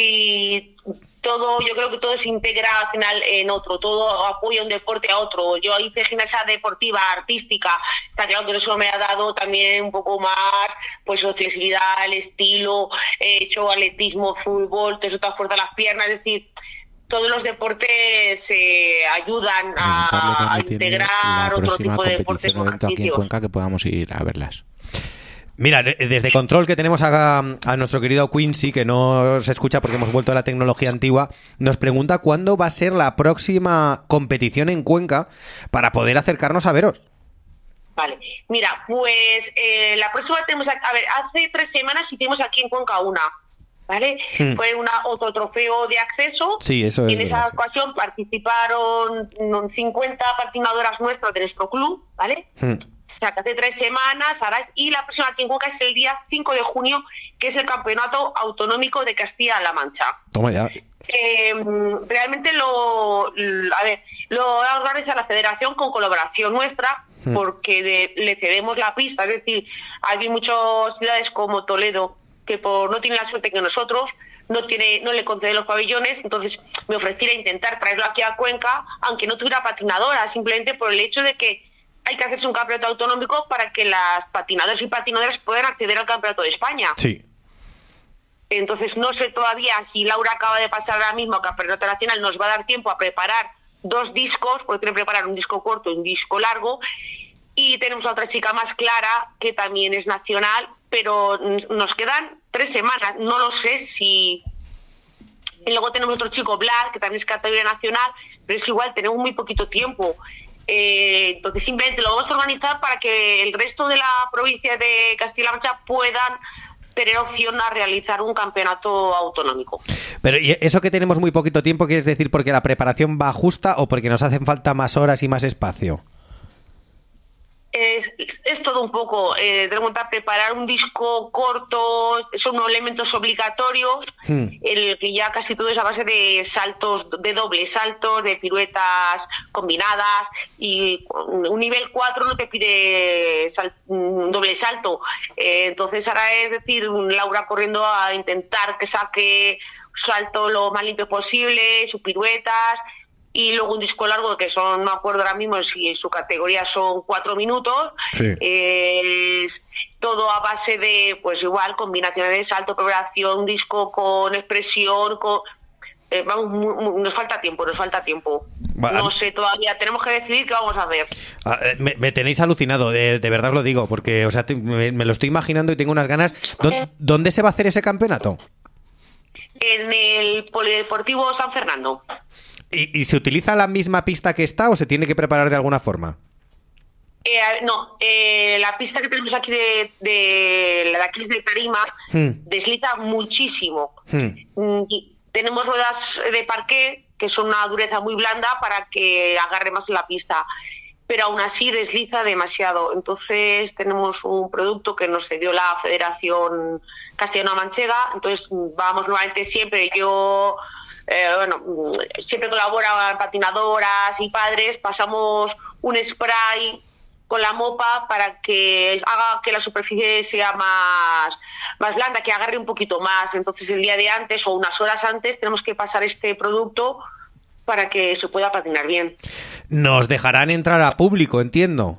Y todo, yo creo que todo se integra al final en otro, todo apoya un deporte a otro. Yo hice gimnasia deportiva, artística, está claro que eso me ha dado también un poco más, pues flexibilidad, el estilo, he hecho atletismo, fútbol, te suelta fuerza las piernas, es decir, todos los deportes eh, ayudan a, a integrar otro tipo de deportes. Aquí en Cuenca que podamos ir a verlas. Mira, desde Control, que tenemos a, a nuestro querido Quincy, que no se escucha porque hemos vuelto a la tecnología antigua, nos pregunta cuándo va a ser la próxima competición en Cuenca para poder acercarnos a veros. Vale, mira, pues eh, la próxima tenemos, a, a ver, hace tres semanas hicimos aquí en Cuenca una, ¿vale? Hmm. Fue una otro trofeo de acceso. Sí, eso es. Y en esa verdad, ocasión sí. participaron cincuenta patinadoras nuestras de nuestro club, ¿vale? Hmm. sea, que hace tres semanas, ahora, y la próxima aquí en Cuenca es el día cinco de junio, que es el Campeonato Autonómico de Castilla-La Mancha. Toma ya. Eh, realmente lo, a ver, lo organiza la Federación con colaboración nuestra, hmm. porque de, le cedemos la pista, es decir, hay muchas ciudades como Toledo que por no tienen la suerte que nosotros, no tiene, no le conceden los pabellones, entonces me ofrecí a intentar traerlo aquí a Cuenca, aunque no tuviera patinadora, simplemente por el hecho de que hay que hacerse un campeonato autonómico para que las patinadoras y patinadoras puedan acceder al campeonato de España. Sí. Entonces no sé todavía si Laura acaba de pasar ahora mismo al campeonato nacional, nos va a dar tiempo a preparar dos discos, porque tiene que preparar un disco corto y un disco largo, y tenemos a otra chica más, Clara, que también es nacional, pero nos quedan tres semanas, no lo sé si... Y luego tenemos otro chico, Vlad, que también es categoría nacional, pero es igual, tenemos muy poquito tiempo. Eh, entonces simplemente lo vamos a organizar para que el resto de la provincia de Castilla-La Mancha puedan tener opción a realizar un campeonato autonómico. Pero ¿y eso que tenemos muy poquito tiempo, quieres decir porque la preparación va justa o porque nos hacen falta más horas y más espacio? Es, es todo un poco, eh, tenemos que preparar un disco corto, son unos elementos obligatorios, hmm. el que ya casi todo es a base de saltos, de dobles saltos, de piruetas combinadas, y un nivel cuatro no te pide sal, un doble salto, eh, entonces ahora es decir, Laura corriendo a intentar que saque salto lo más limpio posible, sus piruetas, y luego un disco largo que son, no me acuerdo ahora mismo si en su categoría son cuatro minutos, sí. eh, es todo a base de, pues igual, combinaciones de salto, preparación, disco con expresión, con... Eh, vamos, mu, mu, nos falta tiempo, nos falta tiempo. Va, no sé todavía, tenemos que decidir qué vamos a hacer. Me, me tenéis alucinado, de, de verdad os lo digo, porque o sea, te, me, me lo estoy imaginando y tengo unas ganas. ¿Dó, ¿Dónde se va a hacer ese campeonato? En el Polideportivo San Fernando. ¿Y, ¿Y se utiliza la misma pista que está o se tiene que preparar de alguna forma? Eh, no, eh, la pista que tenemos aquí de, de la X de Tarima hmm. desliza muchísimo. Hmm. Y tenemos ruedas de parqué que son una dureza muy blanda para que agarre más la pista, pero aún así desliza demasiado. Entonces tenemos un producto que nos cedió la Federación Castellano-Manchega, entonces vamos nuevamente siempre, yo... Eh, bueno, siempre colaboran patinadoras y padres, pasamos un spray con la mopa para que haga que la superficie sea más, más blanda, que agarre un poquito más. Entonces el día de antes o unas horas antes tenemos que pasar este producto para que se pueda patinar bien. ¿Nos dejarán entrar a público, entiendo?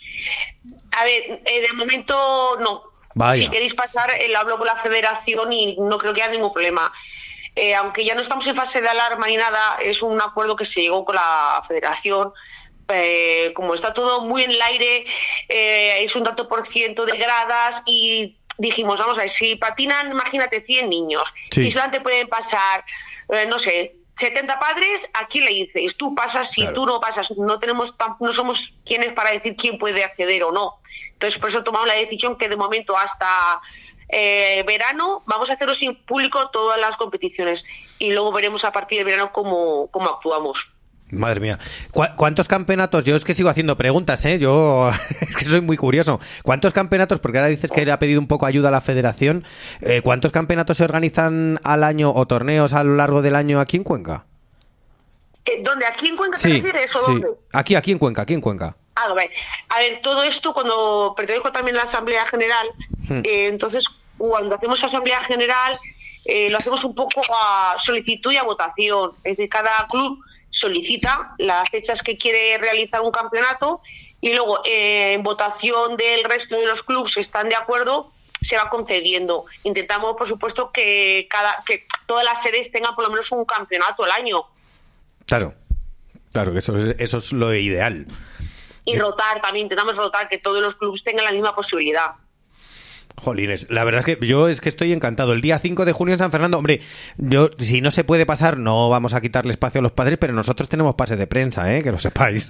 A ver, eh, de momento no. Vaya. Si queréis pasar, eh, lo hablo con la federación y no creo que haya ningún problema. Eh, aunque ya no estamos en fase de alarma ni nada, es un acuerdo que se llegó con la federación. Eh, como está todo muy en el aire, eh, es un tanto por ciento de gradas y dijimos, vamos a ver, si patinan, imagínate, cien niños, sí. y solamente pueden pasar, eh, no sé, setenta padres, ¿a quién le dices? Tú pasas, si claro. tú no pasas, no tenemos tan, no somos quienes para decir quién puede acceder o no. Entonces, por eso tomamos la decisión que de momento hasta... Eh, verano vamos a hacerlo sin público todas las competiciones y luego veremos a partir de verano cómo, cómo actuamos. Madre mía. ¿Cu- ¿Cuántos campeonatos? Yo es que sigo haciendo preguntas, ¿eh? Yo es que soy muy curioso. ¿Cuántos campeonatos? Porque ahora dices que le ha pedido un poco ayuda a la federación. Eh, ¿Cuántos campeonatos se organizan al año o torneos a lo largo del año aquí en Cuenca? ¿Dónde? ¿Aquí en Cuenca sí, te refieres? ¿O sí. dónde? Aquí, aquí en Cuenca, aquí en Cuenca. Ah, a ver. A ver, todo esto cuando pertenezco también a la Asamblea General, hmm. eh, entonces cuando hacemos Asamblea General eh, lo hacemos un poco a solicitud y a votación. Es decir, cada club solicita las fechas que quiere realizar un campeonato y luego eh, en votación del resto de los clubes, si están de acuerdo, se va concediendo. Intentamos, por supuesto, que cada que todas las sedes tengan por lo menos un campeonato al año. Claro, claro, que eso es, eso es lo ideal. Y rotar, también intentamos rotar, que todos los clubes tengan la misma posibilidad. Jolines, la verdad es que yo es que estoy encantado. El día cinco de junio en San Fernando, hombre, yo si no se puede pasar, no vamos a quitarle espacio a los padres, pero nosotros tenemos pase de prensa, ¿eh? Que lo sepáis.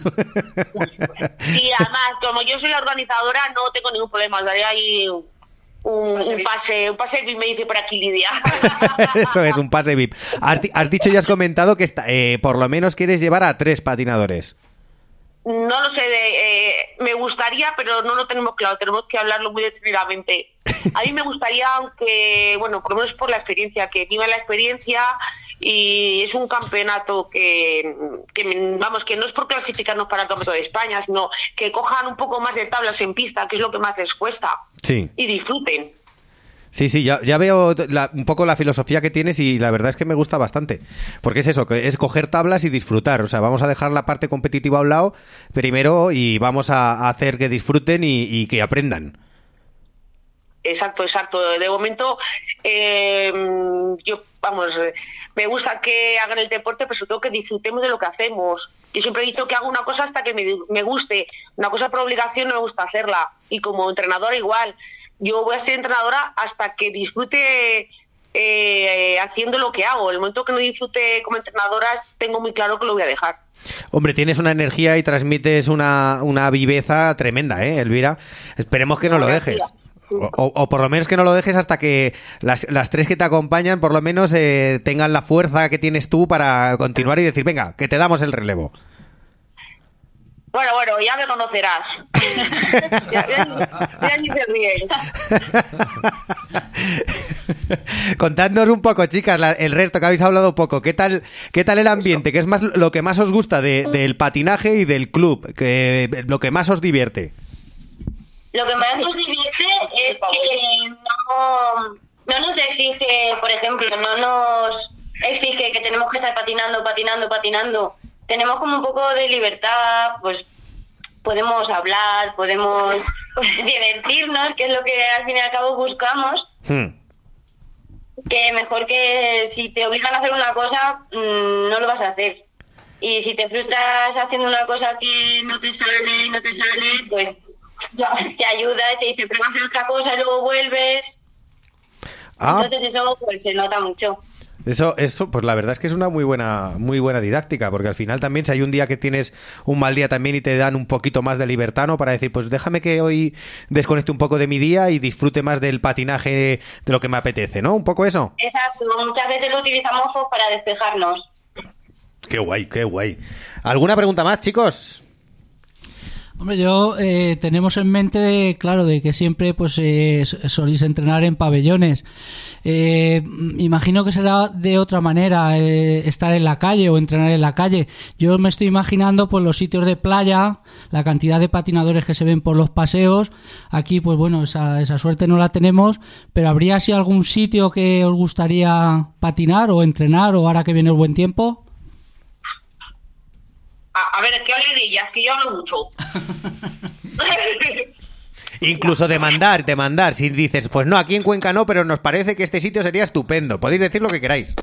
Y además, como yo soy la organizadora, no tengo ningún problema. Os daré ahí un, un pase, un pase V I P, me dice por aquí Lidia. Eso es, un pase V I P. Has, has dicho y has comentado que está, eh, por lo menos quieres llevar a tres patinadores. no lo sé, de, eh, me gustaría, pero no lo tenemos claro, tenemos que hablarlo muy detenidamente. A mí me gustaría, aunque, bueno, por lo menos por la experiencia, que viva la experiencia, y es un campeonato que, que, vamos, que no es por clasificarnos para el Campeonato de España, sino que cojan un poco más de tablas en pista, que es lo que más les cuesta, sí. y disfruten. Sí, sí, ya, ya veo la, un poco la filosofía que tienes y la verdad es que me gusta bastante. Porque es eso, que es coger tablas y disfrutar. O sea, vamos a dejar la parte competitiva a un lado primero y vamos a, a hacer que disfruten y, y que aprendan. Exacto, exacto. De momento, eh, yo, vamos, me gusta que hagan el deporte, pero sobre todo que disfrutemos de lo que hacemos. Yo siempre he dicho que hago una cosa hasta que me, me guste. Una cosa por obligación no me gusta hacerla. Y como entrenadora igual. Yo voy a ser entrenadora hasta que disfrute eh, haciendo lo que hago. El momento que no disfrute como entrenadora, tengo muy claro que lo voy a dejar. Hombre, tienes una energía y transmites una, una viveza tremenda, ¿eh, Elvira? Esperemos que no lo dejes. O, o, o por lo menos que no lo dejes hasta que las, las tres que te acompañan por lo menos eh, tengan la fuerza que tienes tú para continuar y decir, venga, que te damos el relevo. Bueno, bueno, ya me conocerás. ya, ya, ya ni se ríen. Contadnos un poco, chicas, la, el resto, que habéis hablado poco. ¿Qué tal, qué tal el ambiente? ¿Qué es más lo que más os gusta de, del patinaje y del club? Que, lo que más os divierte. Lo que más nos divierte es que no, no nos exige, por ejemplo, no nos exige que tenemos que estar patinando, patinando, patinando. Tenemos como un poco de libertad, pues podemos hablar, podemos divertirnos, que es lo que al fin y al cabo buscamos. Hmm. Que mejor que si te obligan a hacer una cosa, mmm, no lo vas a hacer. Y si te frustras haciendo una cosa que no te sale, no te sale, pues te ayuda y te dice, pero hacer otra cosa y luego vuelves. Ah. Entonces eso pues se nota mucho. Eso, eso, pues la verdad es que es una muy buena, muy buena didáctica, porque al final también si hay un día que tienes un mal día también y te dan un poquito más de libertad, ¿no? Para decir, pues déjame que hoy desconecte un poco de mi día y disfrute más del patinaje de lo que me apetece, ¿no? Un poco eso. Exacto, muchas veces lo utilizamos pues, para despejarnos. Qué guay, qué guay. ¿Alguna pregunta más, chicos? Hombre, yo eh, tenemos en mente, de, claro, de que siempre pues eh, solís entrenar en pabellones. Eh, imagino que será de otra manera eh, estar en la calle o entrenar en la calle. Yo me estoy imaginando pues los sitios de playa, la cantidad de patinadores que se ven por los paseos. Aquí, pues bueno, esa, esa suerte no la tenemos, pero ¿habría así algún sitio que os gustaría patinar o entrenar o ahora que viene el buen tiempo? A, a ver, ¿qué hablarías? Que yo hablo mucho. Incluso demandar, demandar. Si dices, pues no, aquí en Cuenca no, pero nos parece que este sitio sería estupendo. Podéis decir lo que queráis.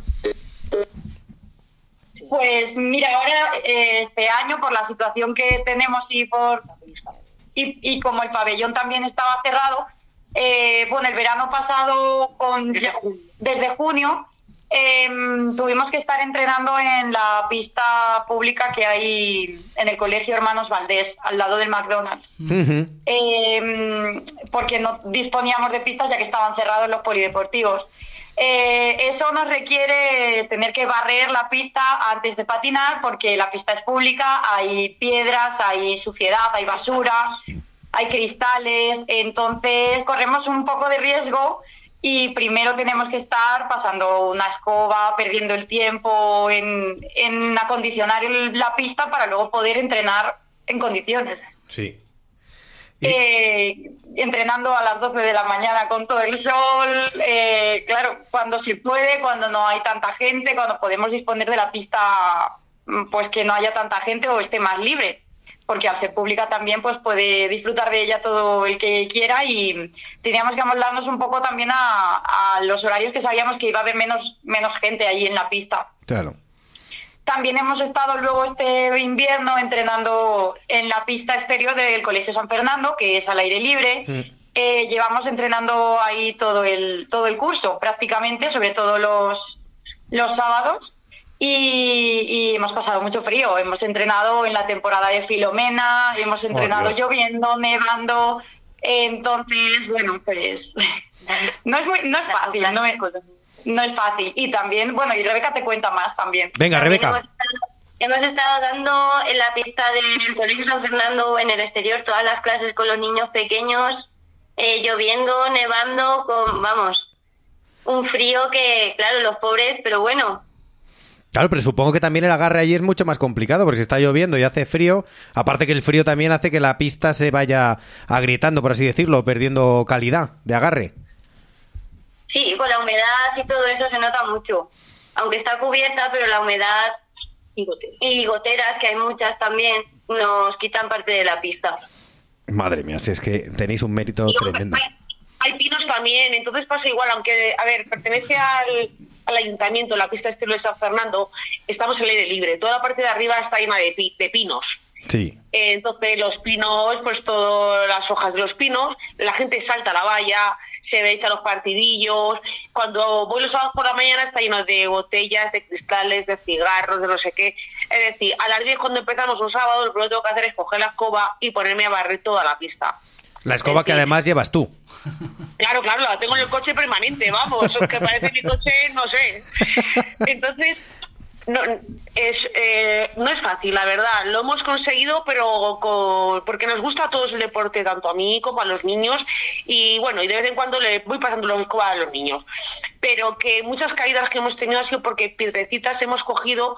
Pues mira, ahora eh, este año, por la situación que tenemos y por y, y como el pabellón también estaba cerrado, eh, bueno, el verano pasado, con, desde junio, Eh, tuvimos que estar entrenando en la pista pública que hay en el Colegio Hermanos Valdés, al lado del McDonald's. Uh-huh. Eh, porque no disponíamos de pistas ya que estaban cerrados los polideportivos. Eh, eso nos requiere tener que barrer la pista antes de patinar porque la pista es pública, hay piedras, hay suciedad, hay basura, hay cristales, entonces corremos un poco de riesgo. Y primero tenemos que estar pasando una escoba, perdiendo el tiempo en, en acondicionar el, la pista para luego poder entrenar en condiciones. Sí. ¿Y? Eh, entrenando a las doce de la mañana con todo el sol, eh, claro, cuando se puede, cuando no hay tanta gente, cuando podemos disponer de la pista, pues que no haya tanta gente o esté más libre. Porque al ser pública también pues puede disfrutar de ella todo el que quiera y teníamos que amoldarnos un poco también a, a los horarios que sabíamos que iba a haber menos, menos gente allí en la pista. Claro. También hemos estado luego este invierno entrenando en la pista exterior del Colegio San Fernando, que es al aire libre. Mm. Eh, llevamos entrenando ahí todo el, todo el curso prácticamente, sobre todo los, los sábados. Y, y hemos pasado mucho frío, hemos entrenado en la temporada de Filomena, hemos entrenado oh, lloviendo, nevando, entonces, bueno, pues no es muy, no es fácil, no es, no es fácil. Y también, bueno, y Rebeca te cuenta más también. Venga, también Rebeca. Hemos estado, Hemos estado dando en la pista del Colegio San Fernando en el exterior todas las clases con los niños pequeños, eh, lloviendo, nevando, con, vamos, un frío que, claro, los pobres, pero bueno. Claro, pero supongo que también el agarre allí es mucho más complicado, porque si está lloviendo y hace frío, aparte que el frío también hace que la pista se vaya agrietando, por así decirlo, perdiendo calidad de agarre. Sí, con la humedad y todo eso se nota mucho, aunque está cubierta, pero la humedad... Y goteras. y goteras, que hay muchas también, nos quitan parte de la pista. Madre mía, si es que tenéis un mérito Y, tremendo. Hay, hay pinos también, entonces pasa igual, aunque, a ver, pertenece al, al ayuntamiento, la pista estilo de San Fernando, estamos en el aire libre, toda la parte de arriba está llena de, pi, de pinos. Sí. Eh, entonces los pinos, pues todas las hojas de los pinos, la gente salta a la valla, se echa los partidillos. Cuando voy los sábados por la mañana está lleno de botellas, de cristales, de cigarros, de no sé qué. Es decir, a las diez cuando empezamos un sábado, lo primero que tengo que hacer es coger la escoba y ponerme a barrer toda la pista. La escoba que además llevas tú. Claro, claro, la tengo en el coche permanente, vamos, que parece mi coche, no sé. Entonces... No es, eh, no es fácil, la verdad. Lo hemos conseguido, pero con, porque nos gusta a todos el deporte, tanto a mí como a los niños. Y bueno, y de vez en cuando le voy pasando los escobas a los niños. Pero que muchas caídas que hemos tenido ha sido porque piedrecitas hemos cogido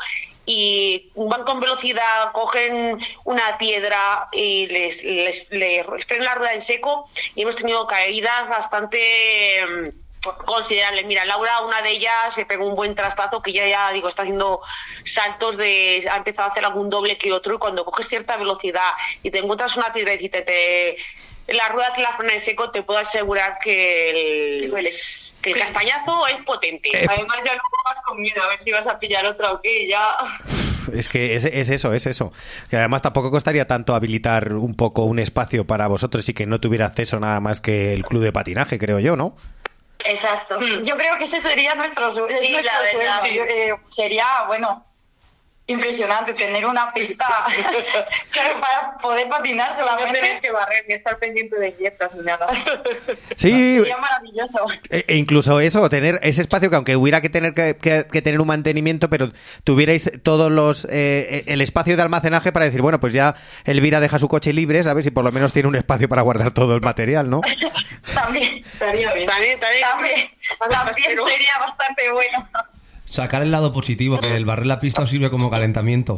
y van con velocidad, cogen una piedra y les, les, les, les frenan la rueda en seco. Y hemos tenido caídas bastante... considerable. Mira, Laura, una de ellas se pegó un buen trastazo que ya, ya digo, está haciendo saltos de, ha empezado a hacer algún doble que otro, y cuando coges cierta velocidad y te encuentras una piedrecita y te, la rueda te la frena en seco, te puedo asegurar que el, que el castañazo es potente. Eh, Además ya luego vas con miedo a ver si vas a pillar otra o qué, ya... Es que es, es eso, es eso. Que además tampoco costaría tanto habilitar un poco un espacio para vosotros y que no tuviera acceso nada más que el club de patinaje, creo yo, ¿no? Exacto. Yo creo que ese sería nuestro, su- es Sí, nuestro la verdad. sueño. Yo, eh, sería, bueno, impresionante tener una pista solo para poder patinar No solamente. tener que barrer ni estar pendiente de dietas ni nada. Sí, Sería maravilloso. e e incluso eso, tener ese espacio que aunque hubiera que tener que, que- que tener un mantenimiento, pero tuvierais todos los eh, el espacio de almacenaje para decir, bueno, pues ya Elvira deja su coche libre, ¿sabes? Y por lo menos tiene un espacio para guardar todo el material, ¿no? También, Estaría bien. También, también, también, también pero- sería bastante bueno. Sacar el lado positivo, que el barrer la pista os sirve como calentamiento.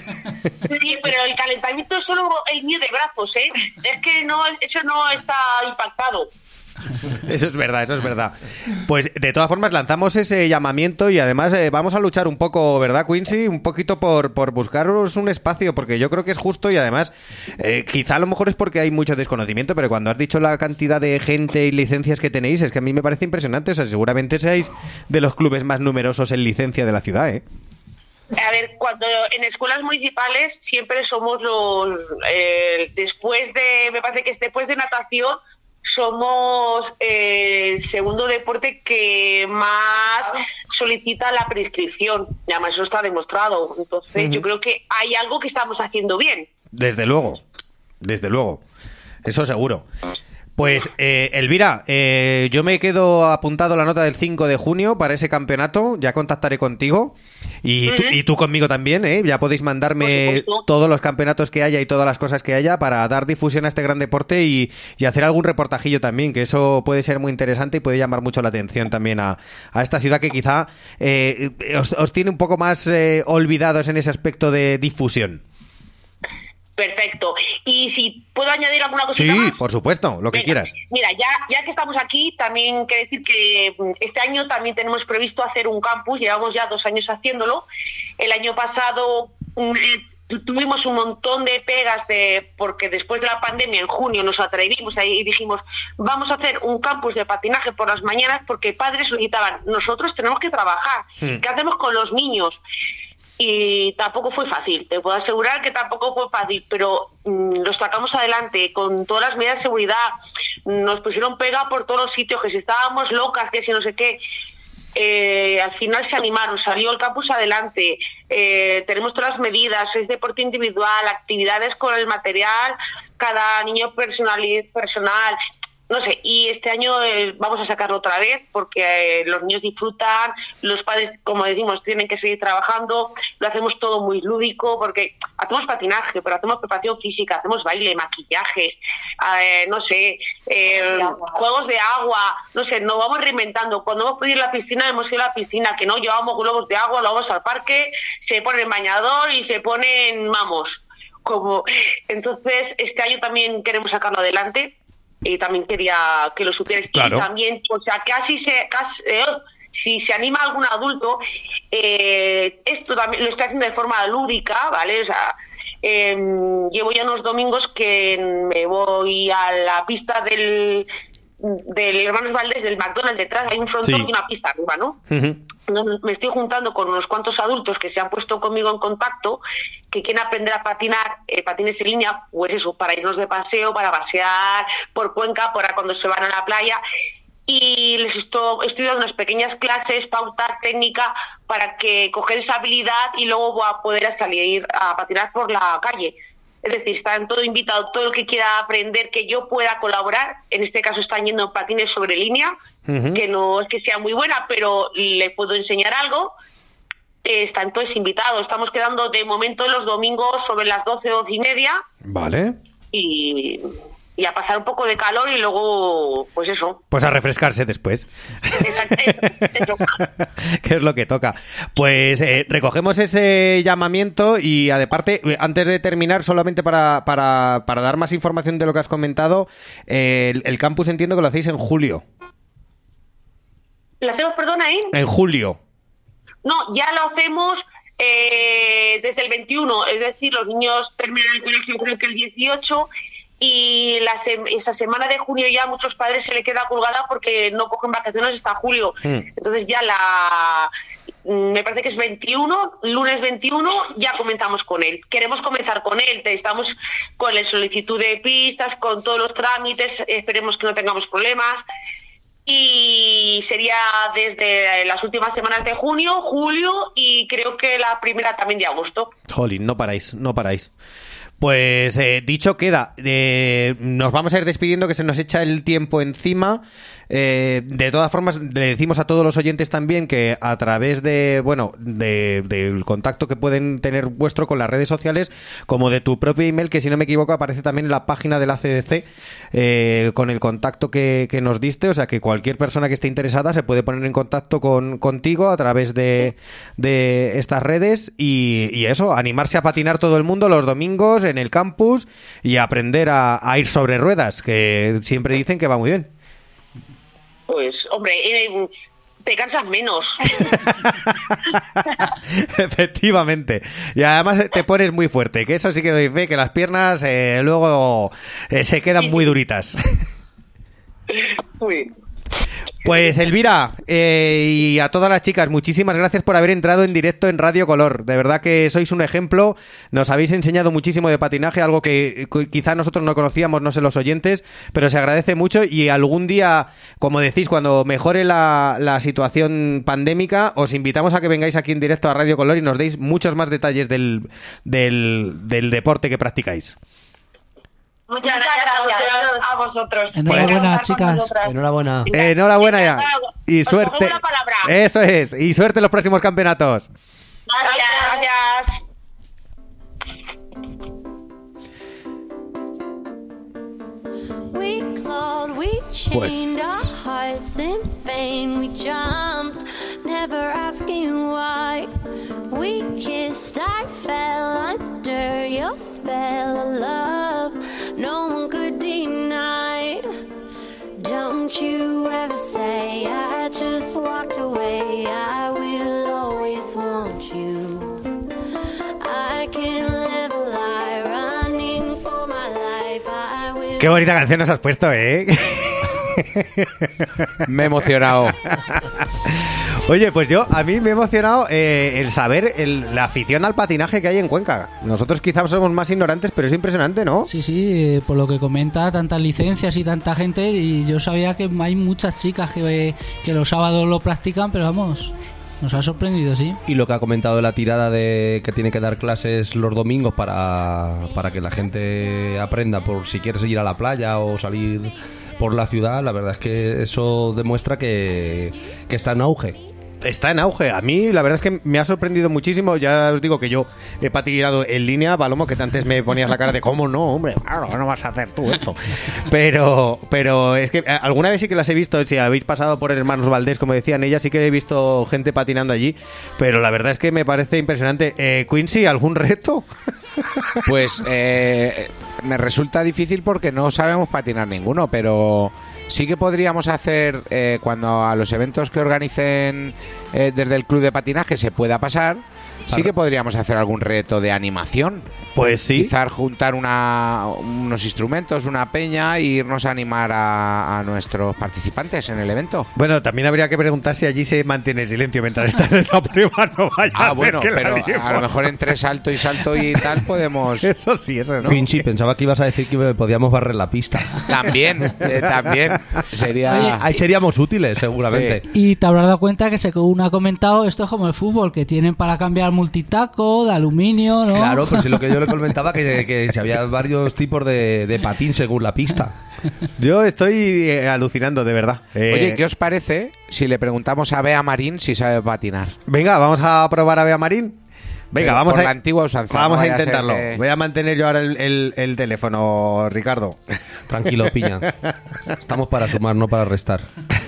Sí, pero el calentamiento es solo el mío de brazos, ¿eh? Es que no, eso no está impactado. Eso es verdad, eso es verdad. Pues de todas formas lanzamos ese llamamiento y además eh, vamos a luchar un poco, ¿verdad, Quincy? Un poquito por, por buscaros un espacio, porque yo creo que es justo y además eh, quizá a lo mejor es porque hay mucho desconocimiento, pero cuando has dicho la cantidad de gente y licencias que tenéis, es que a mí me parece impresionante. O sea, seguramente seáis de los clubes más numerosos en licencia de la ciudad, ¿eh? A ver, cuando en escuelas municipales siempre somos los... Eh, después de... Me parece que es después de natación... Somos eh, el segundo deporte que más solicita la prescripción. Y además eso está demostrado. Entonces Ujú. yo creo que hay algo que estamos haciendo bien. Desde luego, desde luego. Eso seguro. Pues, eh, Elvira, eh, yo me quedo apuntado la nota del cinco de junio para ese campeonato. Ya contactaré contigo. Y, tú, Ujú. y tú conmigo también, ¿eh? Ya podéis mandarme Por supuesto. todos los campeonatos que haya y todas las cosas que haya para dar difusión a este gran deporte y, y hacer algún reportajillo también, que eso puede ser muy interesante y puede llamar mucho la atención también a, a esta ciudad que quizá eh, os, os tiene un poco más eh, olvidados en ese aspecto de difusión. Perfecto. Y si puedo añadir alguna Sí, cosita más. por supuesto, lo que Venga, quieras. Mira, ya, ya que estamos aquí, también quiero decir que mm, este año también tenemos previsto hacer un campus, llevamos ya dos años haciéndolo. El año pasado mm, eh, tu- tuvimos un montón de pegas de porque después de la pandemia, en junio, nos atrevimos ahí y dijimos, vamos a hacer un campus de patinaje por las mañanas porque padres solicitaban, nosotros tenemos que trabajar, Hmm. ¿qué hacemos con los niños? Y tampoco fue fácil, te puedo asegurar que tampoco fue fácil, pero mm, lo sacamos adelante con todas las medidas de seguridad. Nos pusieron pega por todos los sitios, que si estábamos locas, que si no sé qué. Eh, al final se animaron, salió el campus adelante. Eh, tenemos todas las medidas, es deporte individual, actividades con el material, cada niño personal, personal. no sé, y este año eh, vamos a sacarlo otra vez porque eh, los niños disfrutan, los padres, como decimos, tienen que seguir trabajando, lo hacemos todo muy lúdico porque hacemos patinaje, pero hacemos preparación física, hacemos baile, maquillajes, eh, no sé, eh, juegos de agua, no sé, nos vamos reinventando. Cuando hemos podido ir a la piscina, hemos ido a la piscina, que no llevamos globos de agua, lo vamos al parque, se ponen bañador y se ponen mamos. Como... Entonces, este año también queremos sacarlo adelante. Y también quería que lo supieras. Claro. Y también, o sea, casi se, casi, eh, si se anima algún adulto, eh, esto también lo estoy haciendo de forma lúdica, ¿vale? O sea, eh, llevo ya unos domingos que me voy a la pista del, del Hermanos Valdés, del McDonald's detrás, hay un frontón, sí, y una pista arriba, ¿no? Uh-huh. Me estoy juntando con unos cuantos adultos que se han puesto conmigo en contacto, que quieren aprender a patinar, eh, patines en línea, pues eso, para irnos de paseo, para pasear por Cuenca, para cuando se van a la playa. Y les estoy, estoy dando unas pequeñas clases, pauta técnica, para que coger esa habilidad y luego voy a poder salir a patinar por la calle. Es decir, están todo invitado, todo el que quiera aprender, que yo pueda colaborar. En este caso están yendo patines sobre línea, uh-huh, que no es que sea muy buena, pero le puedo enseñar algo. Eh, están todos invitados. Estamos quedando de momento los domingos sobre las doce, doce y media. Vale. Y... y a pasar un poco de calor y luego, pues eso. Pues a refrescarse después. Exacto, eso. Que es lo que toca. Pues eh, recogemos ese llamamiento y, aparte, antes de terminar, solamente para, para, para dar más información de lo que has comentado, eh, el, el campus entiendo que lo hacéis en julio. ¿Lo hacemos, perdona, eh? En julio. No, ya lo hacemos... Eh, desde el veintiuno, es decir, los niños terminan el colegio creo que el dieciocho y la se- esa semana de junio ya a muchos padres se le queda colgada porque no cogen vacaciones hasta julio. Mm. Entonces ya la... me parece que es veintiuno, lunes veintiuno, ya comenzamos con él. Queremos comenzar con él, estamos con la solicitud de pistas, con todos los trámites, esperemos que no tengamos problemas. Y sería desde las últimas semanas de junio, julio y creo que la primera también de agosto. Jolín, no paráis, no paráis. Pues eh, dicho queda, eh, nos vamos a ir despidiendo que se nos echa el tiempo encima. Eh, de todas formas, le decimos a todos los oyentes también que a través de, bueno, de, del contacto que pueden tener vuestro con las redes sociales, como de tu propio email, que si no me equivoco aparece también en la página de la C D C, eh, con el contacto que, que nos diste, o sea que cualquier persona que esté interesada se puede poner en contacto con, contigo a través de, de estas redes y, y eso, animarse a patinar todo el mundo los domingos en el campus y aprender a, a ir sobre ruedas, que siempre dicen que va muy bien. Pues, hombre, eh, te cansas menos. Efectivamente. Y además te pones muy fuerte, que eso sí que doy fe, que las piernas eh, luego eh, se quedan muy duritas. Uy. Pues Elvira, eh, y a todas las chicas, muchísimas gracias por haber entrado en directo en Radio Color. De verdad que sois un ejemplo, nos habéis enseñado muchísimo de patinaje, algo que quizá nosotros no conocíamos, no sé los oyentes, pero se agradece mucho y algún día, como decís, cuando mejore la, la situación pandémica, os invitamos a que vengáis aquí en directo a Radio Color y nos deis muchos más detalles del, del, del deporte que practicáis. Muchas gracias a vosotros. Enhorabuena, chicas. Enhorabuena. Eh, enhorabuena ya. Y suerte. Eso es. Y suerte en los próximos campeonatos. Gracias. We clawed, we chained our hearts in vain. We jumped, never asking why. We kissed, I fell under your spell of love. No one could deny. Don't you ever say I just walked away. I will always want you. I can live a lie running for my life. I will. Qué bonita canción nos has puesto, ¿eh? Me he emocionado. Oye, pues yo, a mí me ha emocionado eh, el saber el, la afición al patinaje que hay en Cuenca. Nosotros quizás somos más ignorantes, pero es impresionante, ¿no? Sí, sí, por lo que comenta, tantas licencias y tanta gente, y yo sabía que hay muchas chicas que, que los sábados lo practican, pero vamos, nos ha sorprendido, sí. Y lo que ha comentado la tirada de que tiene que dar clases los domingos para, para que la gente aprenda por si quieres ir a la playa o salir por la ciudad, la verdad es que eso demuestra que, que está en auge. Está en auge. A mí la verdad es que me ha sorprendido muchísimo. Ya os digo que yo he patinado en línea, Palomo, que antes me ponías la cara de ¿cómo no, hombre? Claro, no vas a hacer tú esto. Pero, pero es que alguna vez sí que las he visto. Si habéis pasado por Hermanos Valdés, como decían ellas, sí que he visto gente patinando allí. Pero la verdad es que me parece impresionante. Eh, Quincy, ¿algún reto? Pues eh, me resulta difícil porque no sabemos patinar ninguno, pero sí que podríamos hacer, eh, cuando a los eventos que organicen eh, desde el club de patinaje se pueda pasar, sí que podríamos hacer algún reto de animación. Pues sí. Quizás juntar una, unos instrumentos, una peña e irnos a animar a, a nuestros participantes en el evento. Bueno, también habría que preguntar si allí se mantiene el silencio mientras están en la prueba. No vaya ah, a ser bueno, que la pero liemos. a lo mejor entre salto y salto y tal podemos... Eso sí, eso no. Quincy, pensaba que ibas a decir que podíamos barrer la pista. También, eh, también. Sería... Oye, Ahí seríamos útiles, seguramente. Sí. Y te habrás dado cuenta que según ha comentado, esto es como el fútbol, que tienen para cambiar multitaco, de aluminio, ¿no? Claro, pues sí, lo que yo le comentaba, que, que si había varios tipos de, de patín según la pista. Yo estoy eh, alucinando, de verdad. Eh, Oye, ¿qué os parece si le preguntamos a Bea Marín si sabe patinar? Venga, vamos a probar a Bea Marín. Venga, Pero vamos por a la antigua usanza. Vamos no a vaya ser intentarlo. que- Voy a mantener yo ahora el, el- el teléfono, Ricardo. Tranquilo, piña. Estamos para sumar, no para restar.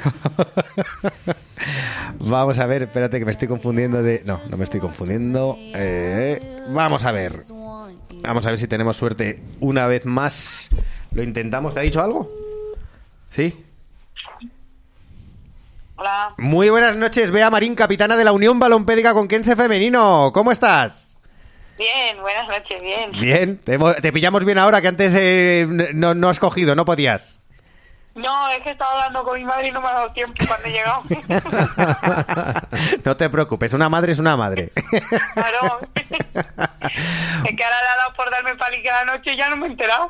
Vamos a ver, espérate que me estoy confundiendo de... No, no me estoy confundiendo. Eh, vamos a ver. Vamos a ver si tenemos suerte una vez más. Lo intentamos. ¿Te ha dicho algo? ¿Sí? Hola. Muy buenas noches, Bea Marín, capitana de la Unión Balompédica Conquense Femenino. ¿Cómo estás? Bien, buenas noches, bien. Bien. Te, hemos- te pillamos bien ahora, que antes eh, no, no has cogido, no podías. No, es que estaba hablando con mi madre y no me ha dado tiempo cuando he llegado. No te preocupes, una madre es una madre. Claro. Es que ahora le ha dado por darme palique a la noche y ya no me he enterado.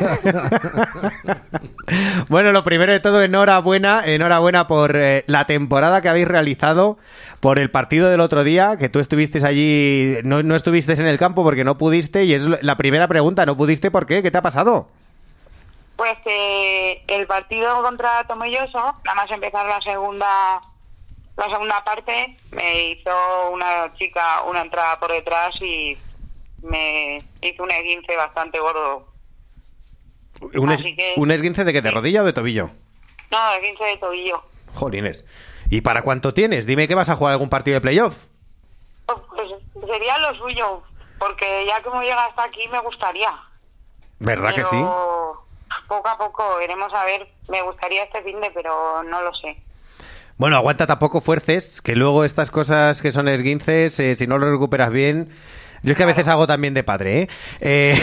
Bueno, lo primero de todo, enhorabuena, enhorabuena por eh, la temporada que habéis realizado, por el partido del otro día, que tú estuviste allí, no, no estuviste en el campo porque no pudiste, y es la primera pregunta, ¿no pudiste por qué? ¿Qué te ha pasado? Pues que el partido contra Tomelloso, nada más empezar la segunda la segunda parte, me hizo una chica una entrada por detrás y me hizo un esguince bastante gordo. ¿Un, es- Así que- ¿Un esguince de qué? ¿De rodilla o de tobillo? No, esguince de tobillo. Jolines. ¿Y para cuánto tienes? Dime que vas a jugar algún partido de playoff. Pues sería lo suyo, porque ya como llega hasta aquí me gustaría. ¿Verdad que Pero sí? poco a poco veremos a ver. Me gustaría este fin de, pero no lo sé. Bueno, aguanta, tampoco fuerces, que luego estas cosas que son esguinces, eh, si no lo recuperas bien... Yo es que a veces hago también de padre, ¿eh? Eh,